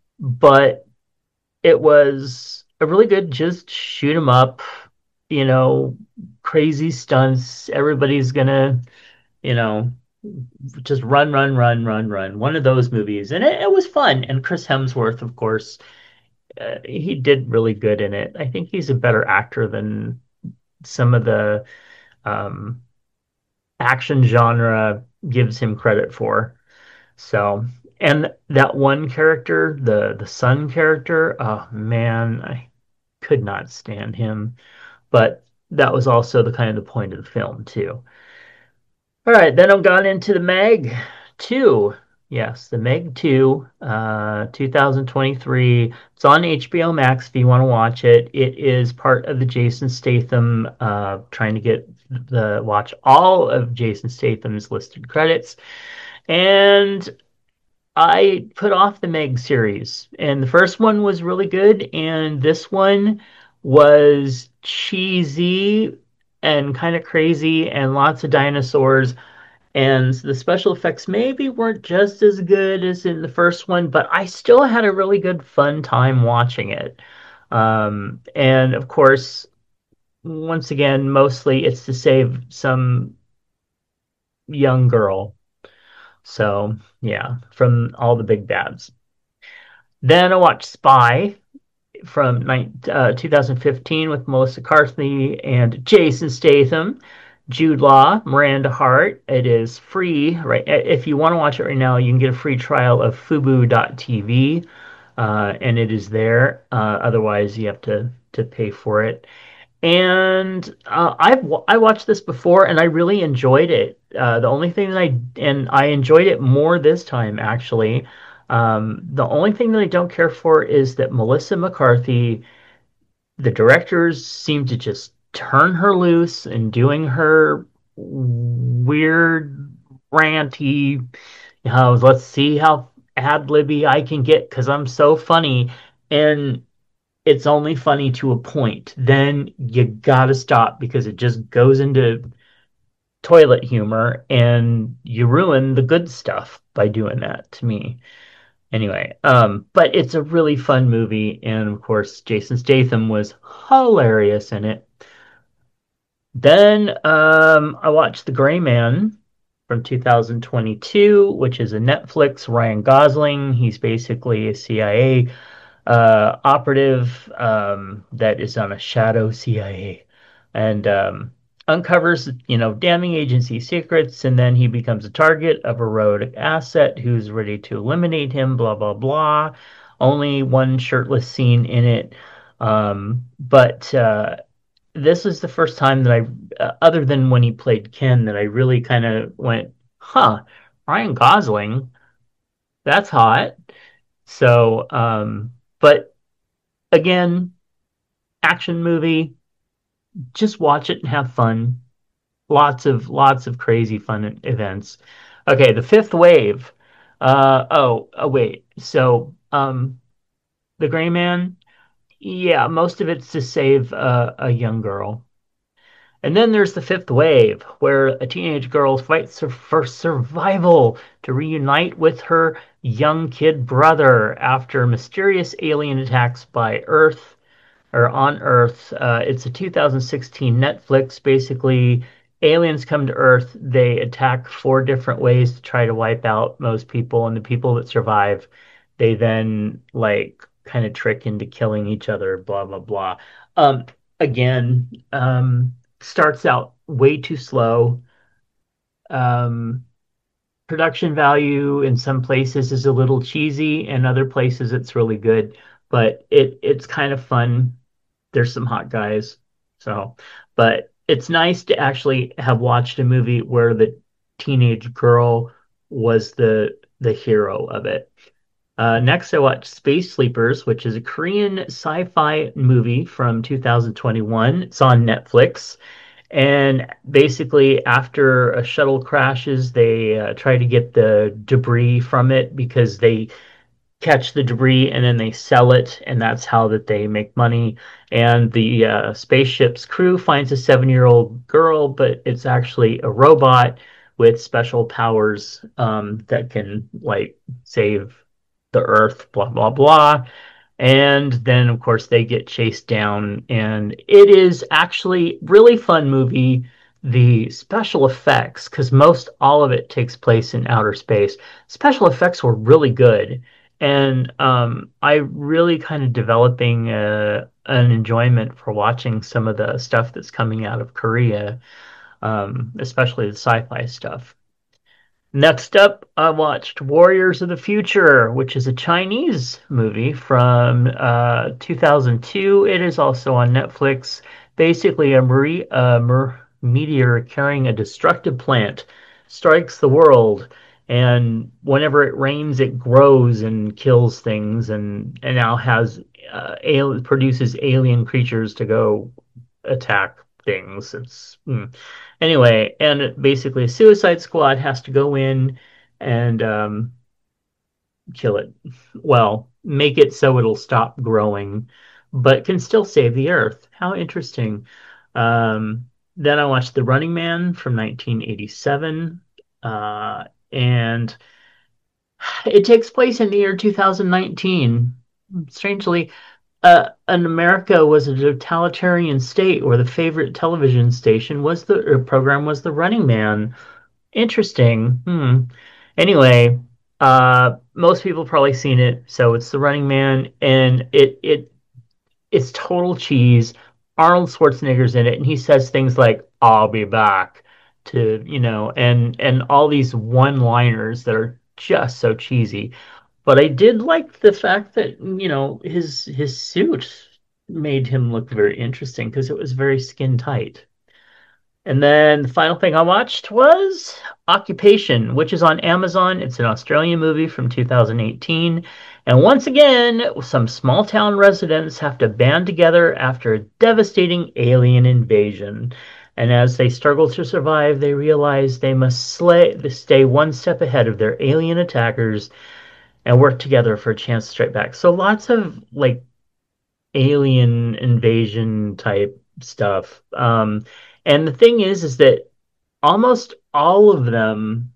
but it was a really good just shoot 'em up, you know, crazy stunts. Everybody's gonna, you know, just run, run, run, run, run. One of those movies, and it, it was fun. And Chris Hemsworth, of course, uh, he did really good in it. I think he's a better actor than some of the um, action genre gives him credit for. So, and that one character, the the son character, oh man, I could not stand him. But that was also the kind of the point of the film too. All right, then I've gone into the Meg two. Yes, the Meg two, uh, two thousand twenty-three. It's on H B O Max if you want to watch it. It is part of the Jason Statham, uh, trying to get the watch all of Jason Statham's listed credits. And I put off the Meg series, and the first one was really good, and this one was cheesy and kind of crazy and lots of dinosaurs, and the special effects maybe weren't just as good as in the first one, but I still had a really good fun time watching it. Um, and of course, once again, mostly it's to save some young girl. So yeah, from all the big bads. Then I watched Spy from uh, two thousand fifteen with Melissa Carthy and Jason Statham, Jude Law, Miranda Hart. It is free, right? If you want to watch it right now, you can get a free trial of fubu dot t v, uh, and it is there. Uh, otherwise, you have to to pay for it. And uh, I've I watched this before, and I really enjoyed it. Uh, the only thing that I and I enjoyed it more this time actually. Um, the only thing that I don't care for is that Melissa McCarthy, the directors seem to just turn her loose and doing her weird, ranty, you know, let's see how ad libby I can get because I'm so funny. And it's only funny to a point. Then you gotta stop because it just goes into toilet humor and you ruin the good stuff by doing that to me. Anyway, um, but it's a really fun movie, and of course, Jason Statham was hilarious in it. Then um, I watched The Gray Man from two thousand twenty-two, which is a Netflix. Ryan Gosling. He's basically a C I A uh, operative um, that is on a shadow C I A and um, uncovers, you know, damning agency secrets, and then he becomes a target of a rogue asset who's ready to eliminate him. Blah blah blah. Only one shirtless scene in it. Um, but uh, this is the first time that I, uh, other than when he played Ken, that I really kind of went, huh, Ryan Gosling, that's hot. So, um, but again, action movie, just watch it and have fun. Lots of lots of crazy fun events. Okay, the fifth wave. Uh oh, oh wait. So, um, the Gray Man, yeah, most of it's to save uh, a young girl. And then there's the fifth wave, where a teenage girl fights for survival to reunite with her young kid brother after mysterious alien attacks by Earth or on Earth. Uh, it's a two thousand sixteen Netflix. Basically, aliens come to Earth. They attack four different ways to try to wipe out most people, and the people that survive, they then like kind of trick into killing each other. Blah blah blah. Um, again, um, starts out way too slow. Um, production value in some places is a little cheesy, and other places it's really good. But it it's kind of fun. There's some hot guys. So, but it's nice to actually have watched a movie where the teenage girl was the the hero of it. Uh, next, I watched Space Sleepers, which is a Korean sci-fi movie from two thousand twenty-one. It's on Netflix. And basically, after a shuttle crashes, they uh, try to get the debris from it because they catch the debris and then they sell it, and that's how that they make money. And the uh, spaceship's crew finds a seven-year-old girl, but it's actually a robot with special powers um, that can like save the Earth, blah blah blah. And then, of course, they get chased down, and it is actually really fun movie. The special effects, because most all of it takes place in outer space, special effects were really good, and um, I really kind of developing uh, an enjoyment for watching some of the stuff that's coming out of Korea, um, especially the sci-fi stuff. Next up, I watched Warriors of the Future, which is a Chinese movie from uh, two thousand two. It is also on Netflix. Basically, a marie, uh, mer- meteor carrying a destructive plant strikes the world, and whenever it rains, it grows and kills things, and, and now has uh, al- produces alien creatures to go attack things. It's mm. Anyway, and basically a Suicide Squad has to go in and um, kill it. Well, make it so it'll stop growing, but can still save the Earth. How interesting. Um, then I watched The Running Man from nineteen eighty-seven, uh, and it takes place in the year two thousand nineteen. Strangely, uh, and America was a totalitarian state where the favorite television station was the or program was The Running Man. Interesting. Hmm. Anyway, uh, most people probably seen it, so it's The Running Man, and it it it's total cheese. Arnold Schwarzenegger's in it, and he says things like "I'll be back" to you know, and and all these one-liners that are just so cheesy. But I did like the fact that, you know, his his suit made him look very interesting because it was very skin tight. And then the final thing I watched was Occupation, which is on Amazon. It's an Australian movie from two thousand eighteen. And once again, some small town residents have to band together after a devastating alien invasion. And as they struggle to survive, they realize they must slay, stay one step ahead of their alien attackers and work together for a chance to strike back. So lots of like alien invasion type stuff. Um, and the thing is, is that almost all of them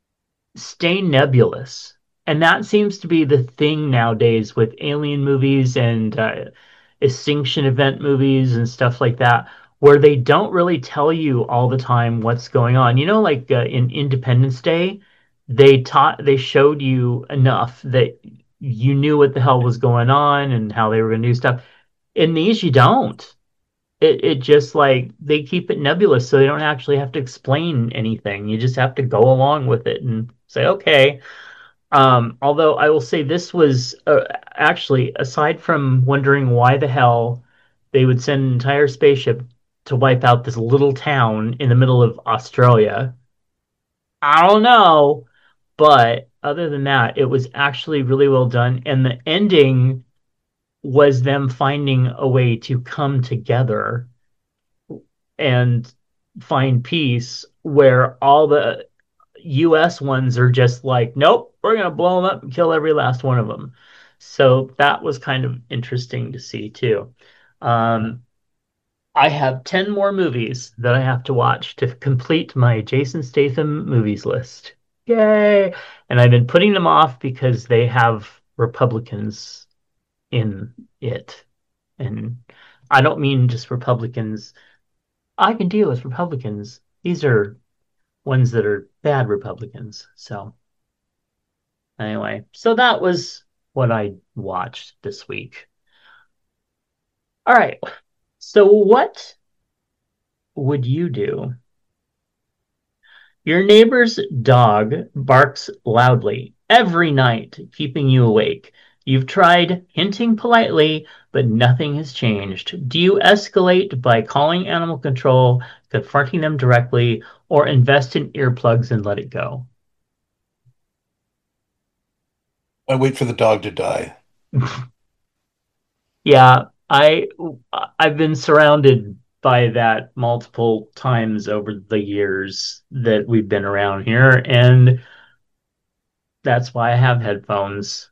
stay nebulous. And that seems to be the thing nowadays with alien movies and uh, extinction event movies and stuff like that, where they don't really tell you all the time what's going on. You know, like uh, in Independence Day, they taught, they showed you enough that you knew what the hell was going on and how they were going to do stuff. In these, you don't. It it just like they keep it nebulous, so they don't actually have to explain anything. You just have to go along with it and say, okay, Um, although I will say this was uh, actually, aside from wondering why the hell they would send an entire spaceship to wipe out this little town in the middle of Australia, I don't know. But other than that, it was actually really well done. And the ending was them finding a way to come together and find peace where all the U S ones are just like, nope, we're going to blow them up and kill every last one of them. So that was kind of interesting to see too. Um, I have ten more movies that I have to watch to complete my Jason Statham movies list. Yay! And I've been putting them off because they have Republicans in it. And I don't mean just Republicans. I can deal with Republicans. These are ones that are bad Republicans. So anyway, so that was what I watched this week. All right. So what would you do? Your neighbor's dog barks loudly every night, keeping you awake. You've tried hinting politely, but nothing has changed. Do you escalate by calling animal control, confronting them directly, or invest in earplugs and let it go? I wait for the dog to die. Yeah, I I've been surrounded by that multiple times over the years that we've been around here, and that's why I have headphones.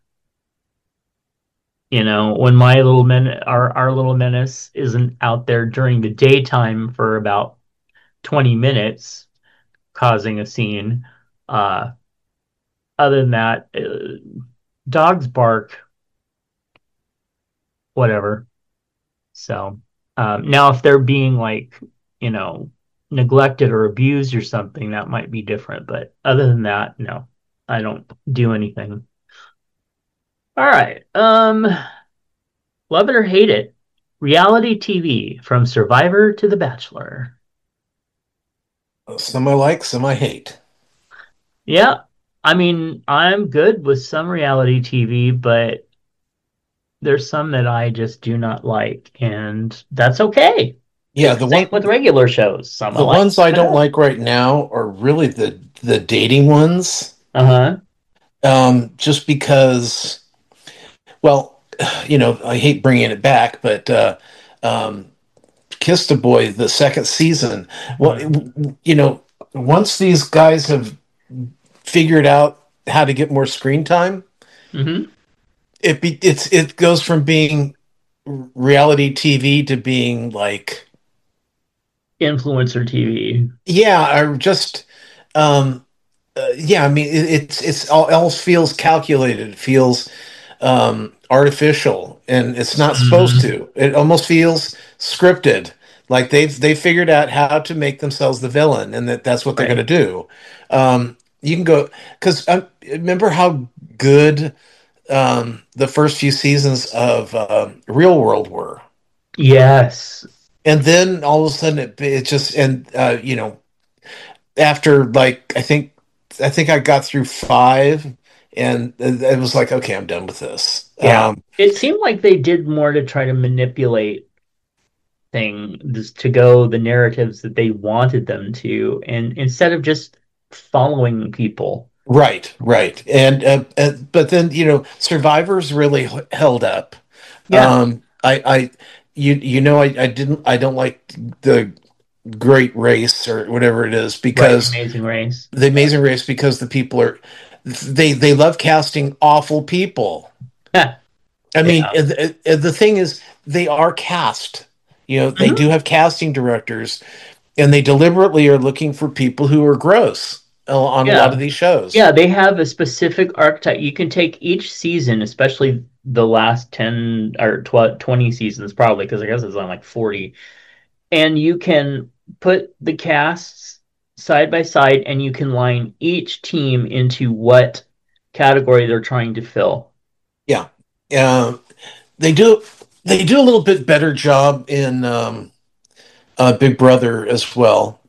You know, when my little men our our little menace isn't out there during the daytime for about twenty minutes causing a scene. Uh, other than that, uh, dogs bark, whatever. So um, now, if they're being like, you know, neglected or abused or something, that might be different. But other than that, no, I don't do anything. All right. Um, love it or hate it. Reality T V from Survivor to The Bachelor. Some I like, some I hate. Yeah. I mean, I'm good with some reality T V, but there's some that I just do not like, and that's okay. Yeah, the Same one with regular shows. Some I the like. ones I don't like right now are really the the dating ones. Uh-huh. Um, just because, well, you know, I hate bringing it back, but uh, um, Kiss the Boy, the second season. Well, it- you know, once these guys have figured out how to get more screen time, Mm-hmm. it be it's it goes from being reality T V to being like, Influencer T V. yeah, or just um, uh, yeah. I mean, it, it's it's all else feels calculated. It feels um, artificial, and it's not supposed Mm-hmm. to. It almost feels scripted. Like they've they figured out how to make themselves the villain, and that that's what they're going to Right. do. Um, you can go because uh, remember how good um, the first few seasons of uh, Real World were, Yes. and then all of a sudden it, it just and uh, you know after like I think I think I got through five, and it was like, okay, I'm done with this. Yeah. Um, It seemed like they did more to try to manipulate things to go the narratives that they wanted them to, and instead of just following people. right, right, and uh, uh, but then you know Survivors really h- held up. Yeah. Um, I, I, you, you know, I, I didn't, I don't like the Great Race or whatever it is Right. because Amazing Race. the Amazing Race because the people are they they love casting awful people. Yeah. I mean, uh, uh, the thing is, they are cast. You know, they Mhm. do have casting directors, and they deliberately are looking for people who are gross uh, on a lot Yeah. of these shows. Yeah, they have a specific archetype. You can take each season, especially the last ten or twelve, twenty seasons, probably, because I guess it's on like forty, and you can put the casts side by side and you can line each team into what category they're trying to fill. Yeah, um, they do. They do a little bit better job in um, uh, Big Brother as well.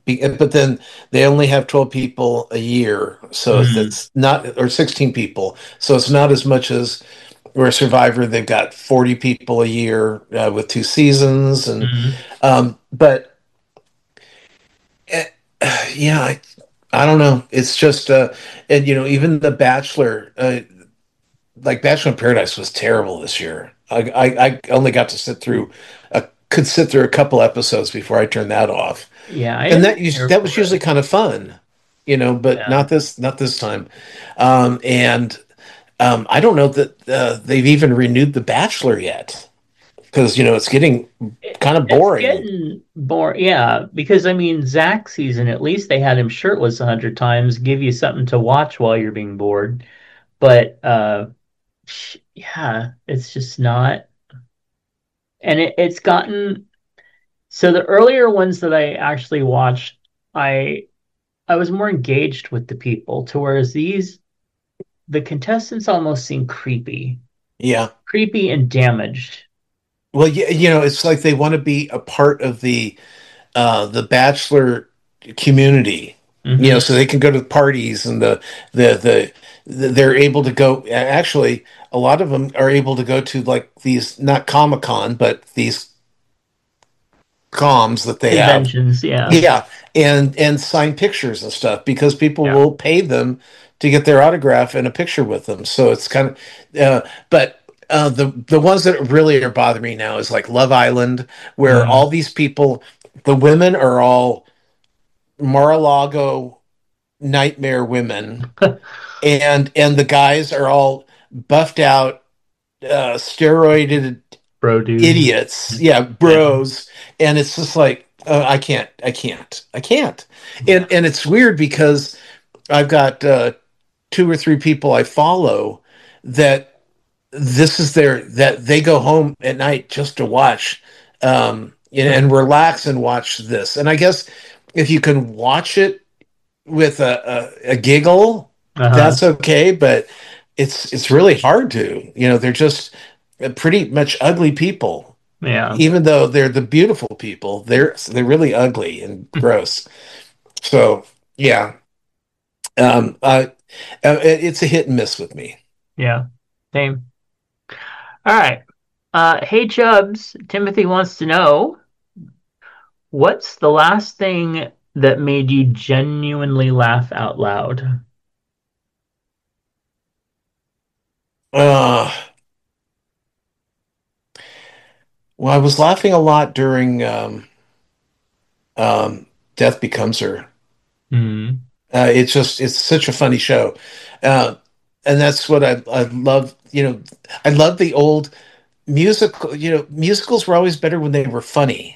be, but then they only have twelve people a year, so Mm, that's not, or sixteen people, so it's not as much as where Survivor, they've got forty people a year uh, with two seasons, and mm. um, but uh, yeah, I, I don't know. It's just uh, and you know, even The Bachelor, uh, like Bachelor in Paradise was terrible this year. I, I I only got to sit through a could sit through a couple episodes before I turned that off, Yeah, I and that didn't used, care that was for usually it. kind of fun, you know, but Yeah. not this not this time. Um, and um, I don't know that uh, they've even renewed The Bachelor yet because you know it's getting It, kind of it's boring. getting boring. Yeah, because I mean, Zach's season, at least they had him shirtless a hundred times, give you something to watch while you're being bored. But uh, yeah, it's just not. And it, it's gotten so the earlier ones that I actually watched, I I was more engaged with the people, to whereas these the contestants almost seem creepy, Yeah. creepy and damaged. Well, yeah, you know, it's like they want to be a part of the uh, the Bachelor community, you know, Hmm. so they can go to the parties and the the the, the they're able to go. Actually, a lot of them are able to go to like these not Comic Con, but these comms that they have. Conventions, yeah. Yeah, and and sign pictures and stuff because people Yeah. will pay them to get their autograph and a picture with them. So it's kind of, uh, but uh, the the ones that really are bothering me now is like Love Island, where Mm. all these people, the women are all Mar-a-Lago nightmare women, and and the guys are all buffed out, uh, steroided Bro dudes. idiots, yeah, Yeah. bros, and it's just like uh, I can't, I can't, I can't, Yeah. and and it's weird because I've got uh, two or three people I follow that this is their that they go home at night just to watch um, and, and relax and watch this, and I guess if you can watch it with a, a, a giggle, Uh-huh. that's okay, but it's it's really hard to, you know, they're just pretty much ugly people Yeah. even though they're the beautiful people, they're they're really ugly and gross. So yeah, um, uh, uh, it's a hit and miss with me. Yeah. Same. All right. Uh, hey Chubbs, Timothy wants to know what's the last thing that made you genuinely laugh out loud? Uh, well, I was laughing a lot during um, um, Death Becomes Her. Hmm. Uh, it's just it's such a funny show, uh, and that's what I I love. You know, I love the old musical. You know, musicals were always better when they were funny.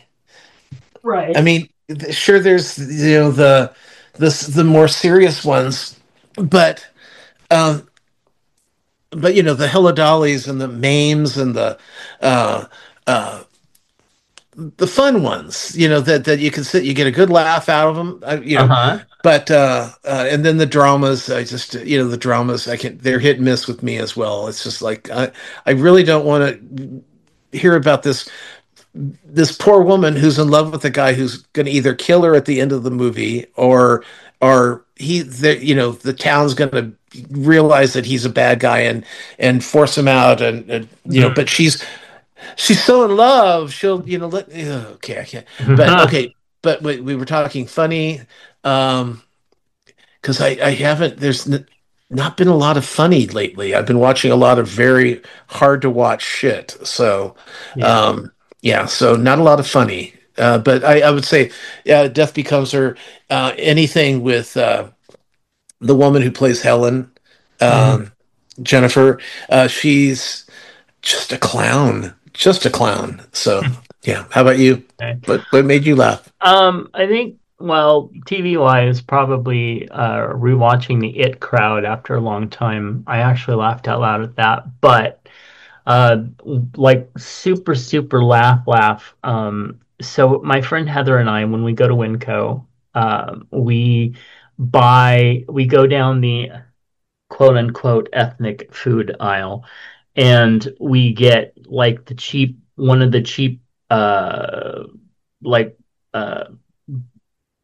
I Right. mean, sure, there's you know the the the more serious ones, but um, but you know the Hello Dollies and the Mames and the uh, uh, the fun ones, you know that that you can sit, you get a good laugh out of them, uh, you know. Uh-huh. But uh, uh, and then the dramas, I just you know the dramas, I can they're hit and miss with me as well. It's just like I I really don't want to hear about this this poor woman who's in love with a guy who's going to either kill her at the end of the movie or or he the, you know the town's going to realize that he's a bad guy and and force him out and, and you know but Mhm. she's she's so in love she'll you know let okay I can't but okay but we, we were talking funny um because I, I haven't there's n- not been a lot of funny lately. I've been watching a lot of very hard to watch shit. So Yeah. um yeah, so not a lot of funny. Uh, but I, I would say uh, Death Becomes Her, uh, anything with uh, the woman who plays Helen, Mhm. um, Jennifer, uh, she's just a clown, just a clown. So yeah, how about you? Okay. What what made you laugh? Um, I think, well, T V wise, probably uh rewatching the It Crowd after a long time. I actually laughed out loud at that, but uh like super super laugh laugh. Um, so my friend Heather and I, when we go to Winco, um, we buy we go down the quote unquote ethnic food aisle and we get like the cheap one of the cheap uh like uh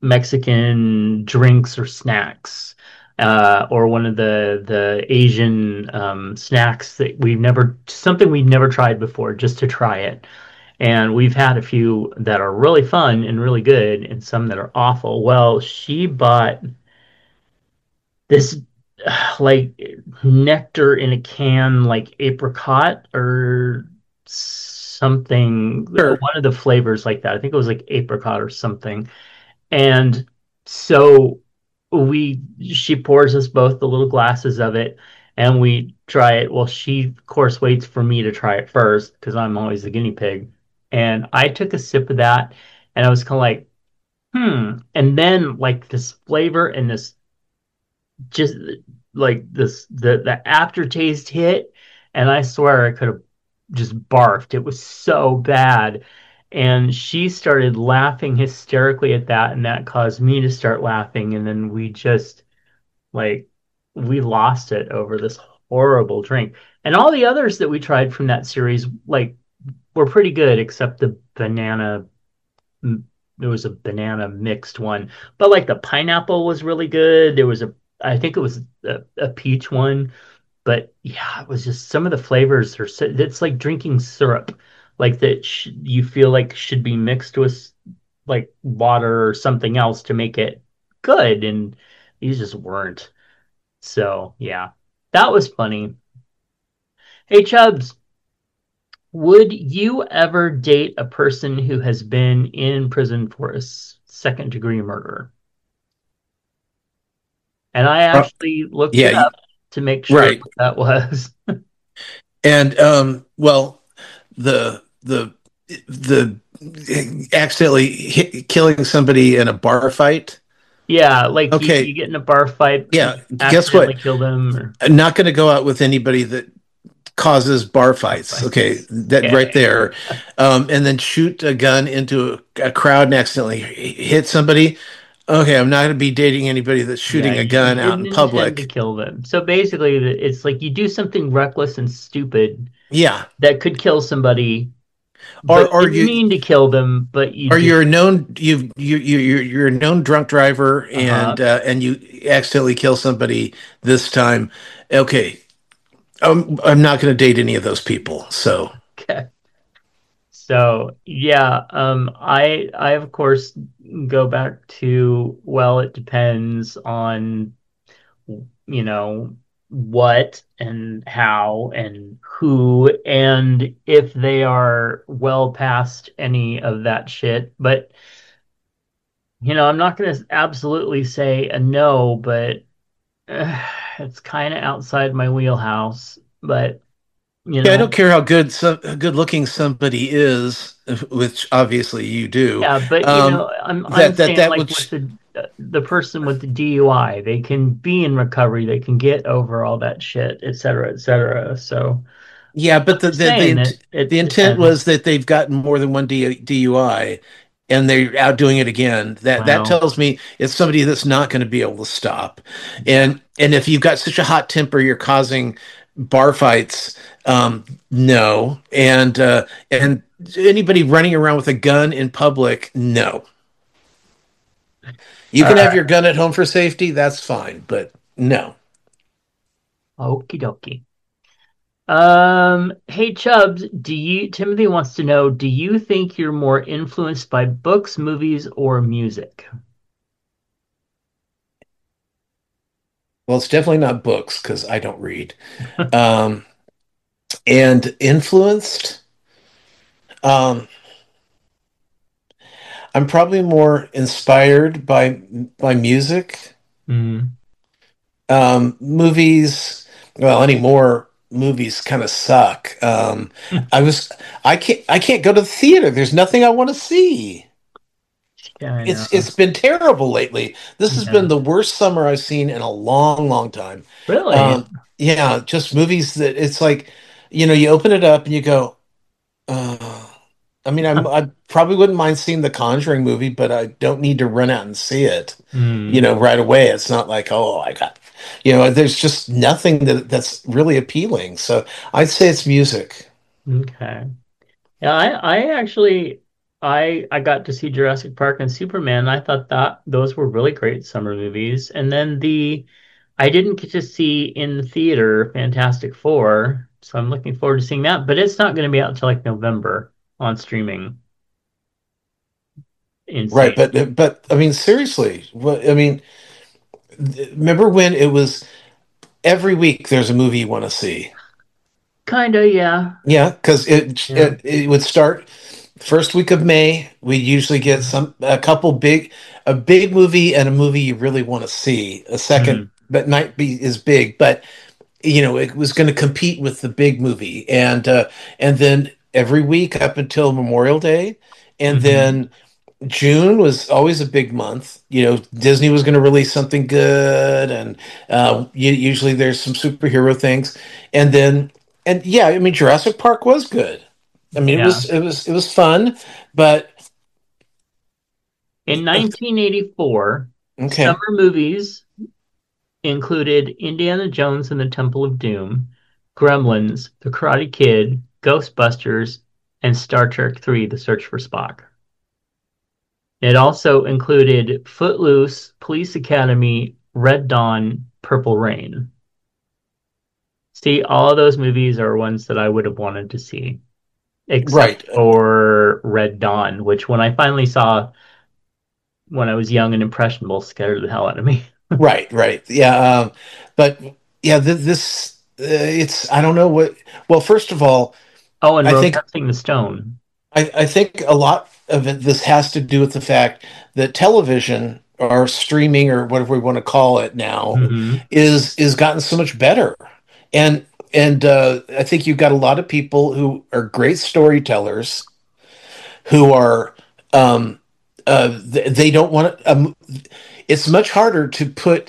Mexican drinks or snacks, uh, or one of the the Asian um, snacks that we've never something we've never tried before, just to try it. And we've had a few that are really fun and really good, and some that are awful. Well, she bought this uh, like nectar in a can, like apricot or something, Sure. one of the flavors like that. I think it was like apricot or something. And so we she pours us both the little glasses of it and we try it. Well, she of course waits for me to try it first because I'm always the guinea pig. And I took a sip of that and I was kind of like, hmm. And then like this flavor and this just like this the the aftertaste hit, and I swear I could have just barfed. It was so bad. And she started laughing hysterically at that, and that caused me to start laughing. And then we just like we lost it over this horrible drink. And all the others that we tried from that series like were pretty good, except the banana there was a banana mixed one, but like the pineapple was really good. There was a, I think it was a, a peach one, but yeah, it was just some of the flavors are so, it's like drinking syrup, like that sh you feel like should be mixed with like water or something else to make it good, and these just weren't. So yeah, that was funny. Hey Chubbs, would you ever date a person who has been in prison for a second degree murder? And I Uh, actually looked yeah, it y- up to make sure right. what that was. And um, well, the the the accidentally hit, killing somebody in a bar fight. Yeah, like you, you Okay, get in a bar fight, you yeah. Guess accidentally what? kill them or I'm not going to go out with anybody that causes bar bar fights. Okay, fights. that right Okay. there, um, and then shoot a gun into a, a crowd and accidentally hit somebody. Okay, I'm not going to be dating anybody that's Yeah, shooting a you, you gun out didn't in intend to public. kill them. So basically, it's like you do something reckless and stupid Yeah, that could kill somebody, but or you or didn't you mean to kill them, but you or did. you're a known you you you you're, you're a known drunk driver Uh-huh. and uh, and you accidentally kill somebody this time. Okay, I'm I'm not going to date any of those people. So Okay. So yeah, um, I I of course go back to, well, it depends on, you know, what and how and who and if they are well past any of that shit. But you know, I'm not going to absolutely say a no, but uh, it's kind of outside my wheelhouse. But you yeah, I don't know, care how good some good looking somebody is, which obviously you do. yeah, but you Um, know, I'm I'm that that saying that like would with the the person with the D U I, they can be in recovery, they can get over all that shit, et cetera, et cetera. So Yeah, I'm but the just the the, saying int that it the intent was depends. that they've gotten more than one D DUI and they're out doing it again. That that Wow. tells me it's somebody that's not going to be able to stop. Yeah. And and if you've got such a hot temper, you're causing bar fights. Um, no, and uh, and anybody running around with a gun in public, no. You All can have right. your gun at home for safety. That's fine, but no. Okie dokie. Um, hey Chubbs, do you Timothy wants to know, do you think you're more influenced by books, movies, or music? Well, it's definitely not books because I don't read. Um, and influenced. Um, I'm probably more inspired by by music, Mm. um, movies. Well, anymore movies kind of suck. Um, I was I can't I can't go to the theater. There's nothing I want to see. Yeah, I It's know. it's been terrible lately. This has Yeah. been the worst summer I've seen in a long, long time. Really? Um, yeah, just movies that it's like, you know, you open it up and you go, uh, I mean, I'm, I probably wouldn't mind seeing the Conjuring movie, but I don't need to run out and see it, you Mm. know, right away. It's not like, oh, I got, you know, there's just nothing that that's really appealing. So I'd say it's music. Okay. Yeah, I I actually I I got to see Jurassic Park and Superman. I thought that those were really great summer movies. And then the I didn't get to see in the theater Fantastic Four, so I'm looking forward to seeing that. But it's not going to be out until like November on streaming. Right, Insane. but but I mean, seriously, what I mean, remember when it was every week there's a movie you want to see? Kinda, yeah. Yeah, because it, Yeah. it it would start first week of May. We usually get some a couple big a big movie and a movie you really want to see. A second Mm, that might be as big, but you know it was going to compete with the big movie, and uh, and then every week up until Memorial Day, and hmm. then June was always a big month. You know, Disney was going to release something good, and uh, u- usually there's some superhero things, and then and yeah, I mean Jurassic Park was good. I mean, it Yeah. was it was it was fun, but In uh, nineteen eighty-four, summer okay, movies included Indiana Jones and the Temple of Doom, Gremlins, The Karate Kid, Ghostbusters, and Star Trek three: The Search for Spock. It also included Footloose, Police Academy, Red Dawn, Purple Rain. See, all of those movies are ones that I would have wanted to see, except right, for Red Dawn, which when I finally saw when I was young and impressionable, scared the hell out of me. right, right, yeah, um, but yeah, th- this uh, it's I don't know what. Well, first of all, Oh, and I think Romancing the Stone. I, I think a lot of it, this has to do with the fact that television or streaming or whatever we want to call it now Hmm. is is gotten so much better. And and uh, I think you've got a lot of people who are great storytellers who are um, uh, th- they don't want to. Um, it's much harder to put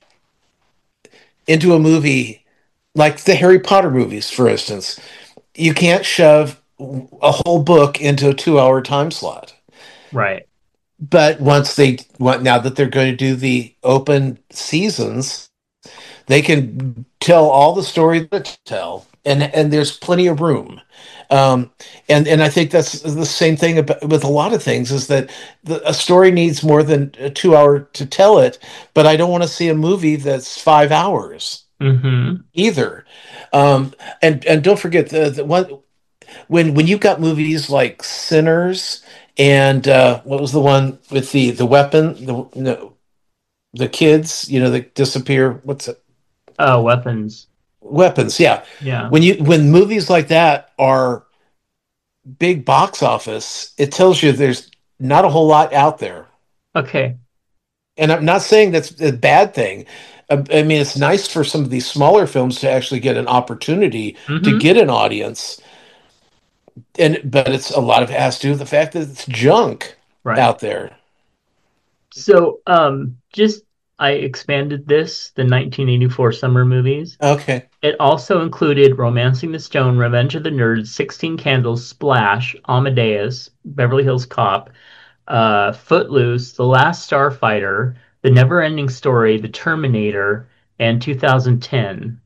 into a movie like the Harry Potter movies, for instance. You can't shove a whole book into a two-hour time slot. Right. But once they want now that they're going to do the open seasons, they can tell all the story to tell, and and there's plenty of room. Um, and and I think that's the same thing about, with a lot of things is that the, a story needs more than a two hour to tell it, but I don't want to see a movie that's five hours Hmm. either. Um, and and don't forget the, the one when when you've got movies like Sinners and uh, what was the one with the the weapon the no, the kids you know that disappear, what's it, Oh, Weapons. weapons, yeah, Yeah. when you when movies like that are big box office, it tells you there's not a whole lot out there. Okay. And I'm not saying that's a bad thing. Uh, I mean, it's nice for some of these smaller films to actually get an opportunity to Hmm. get an audience, and but it's a lot of it has to do with the fact that it's junk Right. out there. So, um, just I expanded this, the nineteen eighty-four summer movies. Okay. It also included Romancing the Stone, Revenge of the Nerds, sixteen Candles, Splash, Amadeus, Beverly Hills Cop, uh, Footloose, The Last Starfighter, The Never-Ending Story, The Terminator, and two thousand ten.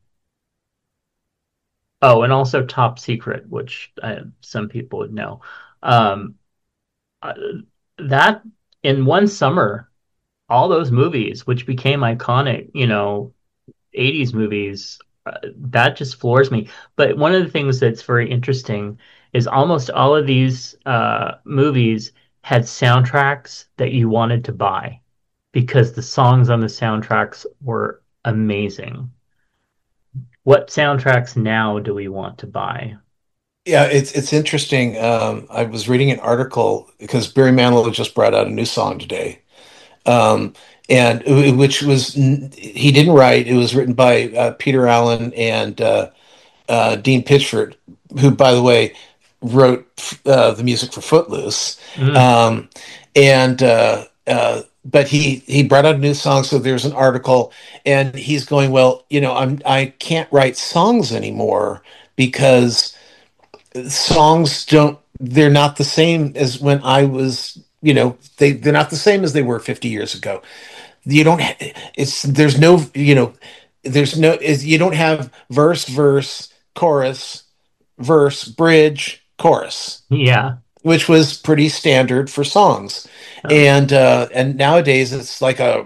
Oh, and also Top Secret, which uh, some people would know. Um, uh, that in one summer, all those movies, which became iconic, you know, eighties movies, uh, that just floors me. But one of the things that's very interesting is almost all of these uh, movies had soundtracks that you wanted to buy because the songs on the soundtracks were amazing. What soundtracks now do we want to buy? Yeah, it's it's interesting. Um, I was reading an article because Barry Manilow just brought out a new song today, um, and uh, which was he didn't write. It was written by uh, Peter Allen and uh, uh, Dean Pitchford, who, by the way, wrote uh, the music for Footloose. Mm, Um, and uh, uh, but he he brought out a new song. So there's an article, and he's going, well, you know, I'm I can't write songs anymore because songs don't they're not the same as when I was, you know, they they're not the same as they were fifty years ago. You don't it's there's no, you know, there's no is you don't have verse verse chorus verse bridge chorus. yeah. which was pretty standard for songs. Oh, And uh, and nowadays it's like a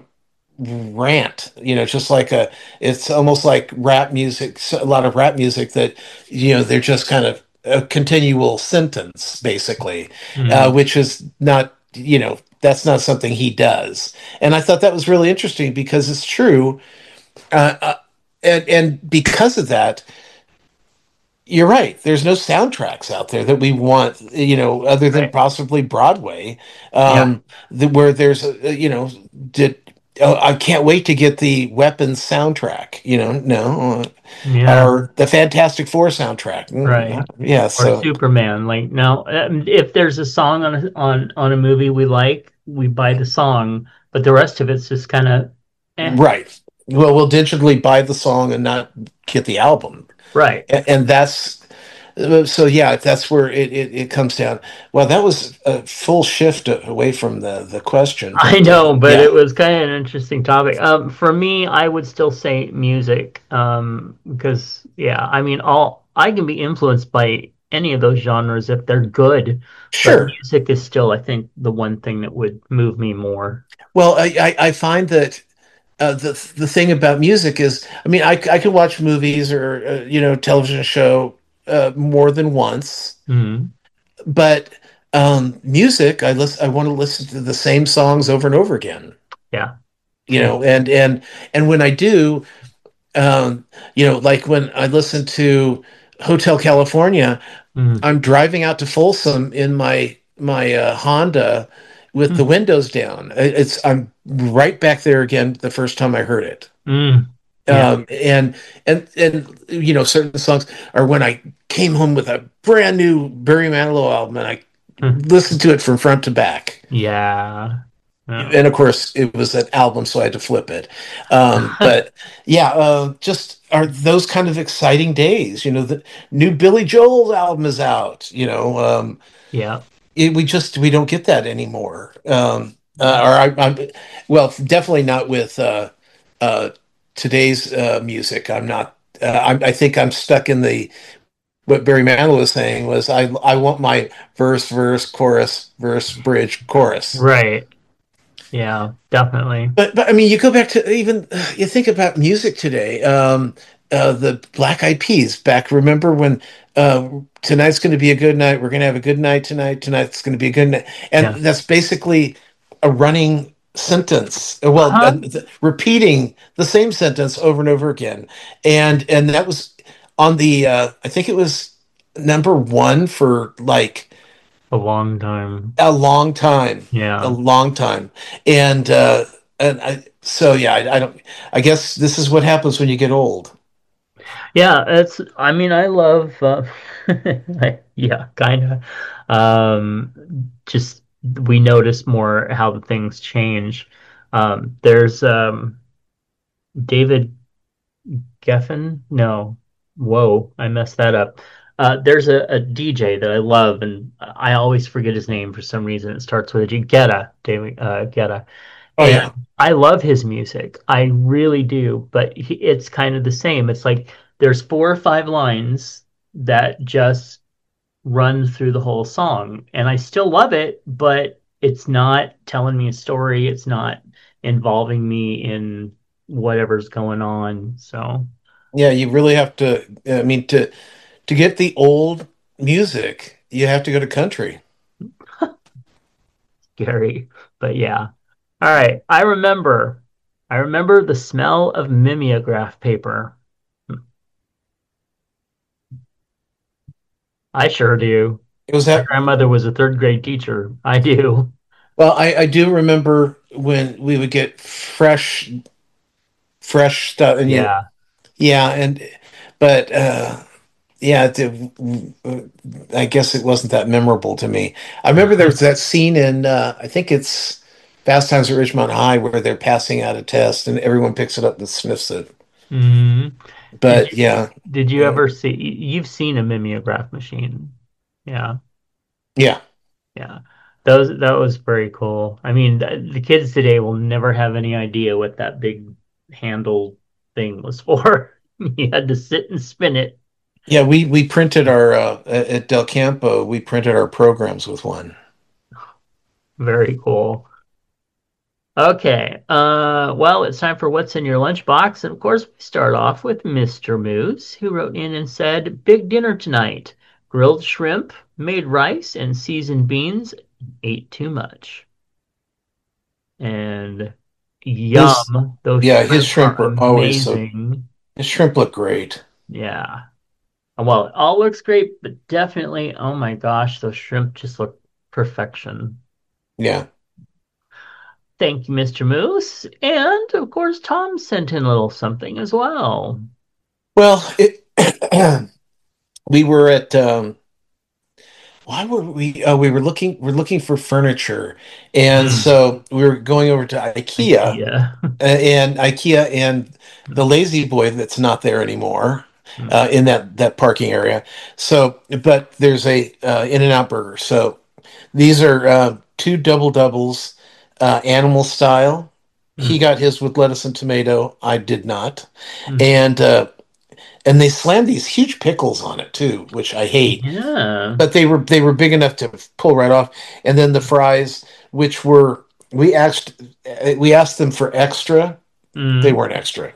rant, you know, just like a, it's almost like rap music, a lot of rap music that, you know, they're just kind of a continual sentence, basically, uh, mm, which is not, you know, that's not something he does. And I thought that was really interesting because it's true. Uh, uh, and, and because of that, you're right. There's no soundtracks out there that we want, you know, other than right. possibly Broadway, Yeah. um, the, where there's, a, you know, did, oh, I can't wait to get the Weapons soundtrack, you know, no, uh, Yeah. or the Fantastic Four soundtrack. Mm, Right. yeah, Or so Superman. Like now, um, if there's a song on a, on on a movie we like, we buy the song, but the rest of it's just kind of eh. right. Well, we'll digitally buy the song and not get the album, Right. and, and that's so yeah, that's where it, it, it comes down. Well, that was a full shift away from the the question, I but uh, know, but yeah, it was kind of an interesting topic. Um, for me, I would still say music, um, because yeah, I mean, all I can be influenced by any of those genres if they're good, but sure. music is still, I think, the one thing that would move me more. Well, I, I, I find that uh, the the thing about music is, I mean, I, I can watch movies or uh, you know television show uh, more than once, Hmm. but um, music, I listen, I want to listen to the same songs over and over again. Yeah, You same. know, and and and when I do, um, you know, like when I listen to Hotel California, Mm. I'm driving out to Folsom in my my uh, Honda with the Mm. windows down. It's I'm right back there again the first time I heard it. Mm. Yeah. Um, and and and you know certain songs are when I came home with a brand new Barry Manilow album and I Mm. listened to it from front to back. Yeah. Oh. And of course, it was an album, so I had to flip it. Um, but yeah, uh, just are those kind of exciting days. You know, the new Billy Joel album is out. You know, um, Yeah. it, we just we don't get that anymore. Um, uh, or I, I'm well, definitely not with uh, uh, today's uh, music. I'm not. Uh, I'm, I think I'm stuck in the what Barry Manilow was saying was I I want my verse, verse, chorus, verse, bridge, chorus. Right. Yeah, definitely. But but I mean, you go back to even you think about music today. Um, uh, the Black Eyed Peas back. Remember when uh, tonight's going to be a good night. We're going to have a good night tonight. Tonight's going to be a good night, and Yeah. that's basically a running sentence. Well, uh, Uh-huh. th- repeating the same sentence over and over again, and and that was on the. Uh, I think it was number one for like A long time. a long time, a Yeah. long time, and uh, and I, so yeah, I, I don't. I guess this is what happens when you get old. Yeah, it's I mean I love uh, I- yeah, kind of um just we notice more how the things change. Um there's um David Geffen? No. Whoa, I messed that up. Uh there's a, a D J that I love and I always forget his name for some reason. It starts with a G. Guetta, David uh Guetta. Oh And yeah, I love his music. I really do. But he, it's kind of the same. It's like there's four or five lines that just run through the whole song. And I still love it, but it's not telling me a story. It's not involving me in whatever's going on. So, yeah. You really have to. I mean, to to get the old music, you have to go to country. Gary. But yeah. All right. I remember. I remember the smell of mimeograph paper. I sure do. It was My that. grandmother was a third grade teacher. I do. Well, I I do remember when we would get fresh fresh stuff, and you Yeah. yeah, and but uh, yeah, it, I guess it wasn't that memorable to me. I remember there was that scene in uh, I think it's Fast Times at Ridgemont High where they're passing out a test and everyone picks it up and sniffs it. Hmm. Did But you yeah, did you uh, ever see you've seen a mimeograph machine? Yeah. yeah, Yeah. That was that was very cool. I mean, the, the kids today will never have any idea what that big handle thing was for. You had to sit and spin it. Yeah, we we printed our uh, at Del Campo. We printed our programs with one. Very cool. Okay, uh, well, it's time for what's in your lunchbox, and of course, we start off with Mister Moose, who wrote in and said, "Big dinner tonight: grilled shrimp, made rice, and seasoned beans. Ate too much." And His yum, those yeah, his shrimp are shrimp are always so. amazing. His shrimp look great. Yeah. Well, it all looks great, but definitely, oh my gosh, those shrimp just look perfection. Yeah. Thank you, Mister Moose. And of course, Tom sent in a little something as well. Well, it, we were at. Um, why were we? Oh, we were looking. We're looking for furniture, and Mm. so we were going over to IKEA, IKEA. uh, and IKEA and the Lazy Boy that's not there anymore Mm. uh, in that that parking area. So, but there's a uh, In-N-Out Burger. So these are uh, two double doubles, uh, animal style. He Mm. got his with lettuce and tomato. I did not, Mm. and uh, and they slammed these huge pickles on it too, which I hate. Yeah. But they were they were big enough to pull right off. And then the fries, which were we asked we asked them for extra. They Mm. weren't extra.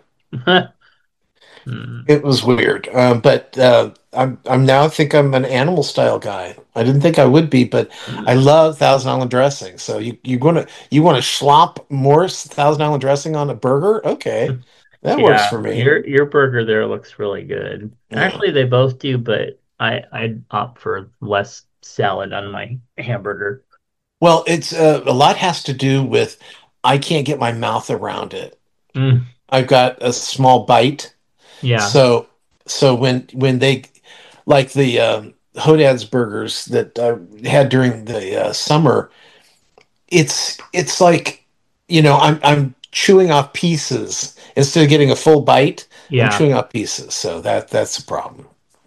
Mm. It was weird. Um, but uh, I'm I'm now think I'm an animal style guy. I didn't think I would be, but I love Thousand Island dressing. So you you gonna you want to slop more Thousand Island dressing on a burger? Okay, that works Yeah, for me. your your burger there looks really good. Yeah. Actually, they both do, but I I'd opt for less salad on my hamburger. Well, it's uh, a lot has to do with I can't get my mouth around it. Mm. I've got a small bite. Yeah. So, so when when they like the um, Hodad's burgers that I had during the uh, summer, it's it's like you know I'm I'm chewing off pieces instead of getting a full bite. I'm Yeah. chewing off pieces, so that that's a problem.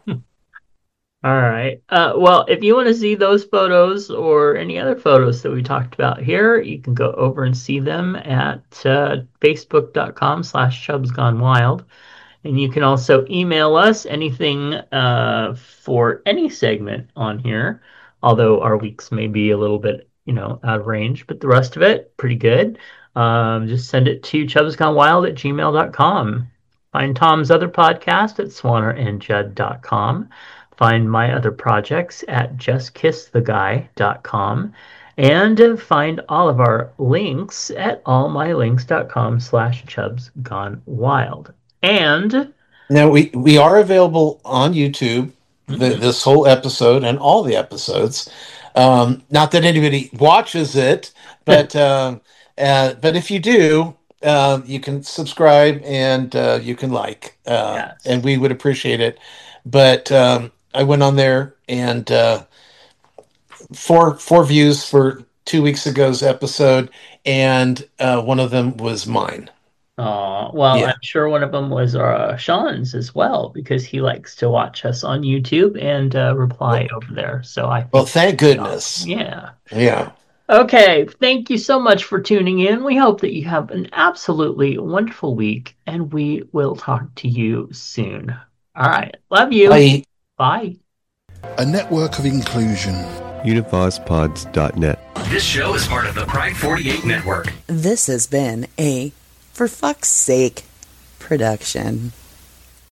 All right. Uh, well, if you want to see those photos or any other photos that we talked about here, you can go over and see them at uh, facebook.com slash Chubbs Gone Wild. And you can also email us anything uh, for any segment on here, although our weeks may be a little bit, you know, out of range, but the rest of it, pretty good. Um, just send it to chubbsgonewild at gmail dot com. Find Tom's other podcast at swanner and judd dot com. Find my other projects at just kiss the guy dot com. And find all of our links at allmylinks.com slash Chubbs Gone Wild. And Now we we are available on YouTube. The, mm, this whole episode and all the episodes. Um, not that anybody watches it, but um, uh, but if you do, uh, you can subscribe and uh, you can like, uh, yes. and we would appreciate it. But um, I went on there and uh, four four views for two weeks ago's episode, and uh, one of them was mine. Uh, well, Yeah. I'm sure one of them was uh, Sean's as well, because he likes to watch us on YouTube and uh, reply Well, over there. So I well, think, thank goodness. yeah. Yeah. Okay, thank you so much for tuning in. We hope that you have an absolutely wonderful week, and we will talk to you soon. All right, love you. Bye. Bye. A network of inclusion. Univaz Pods dot net. This show is part of the Pride forty-eight Network. This has been a For Fuck's Sake production.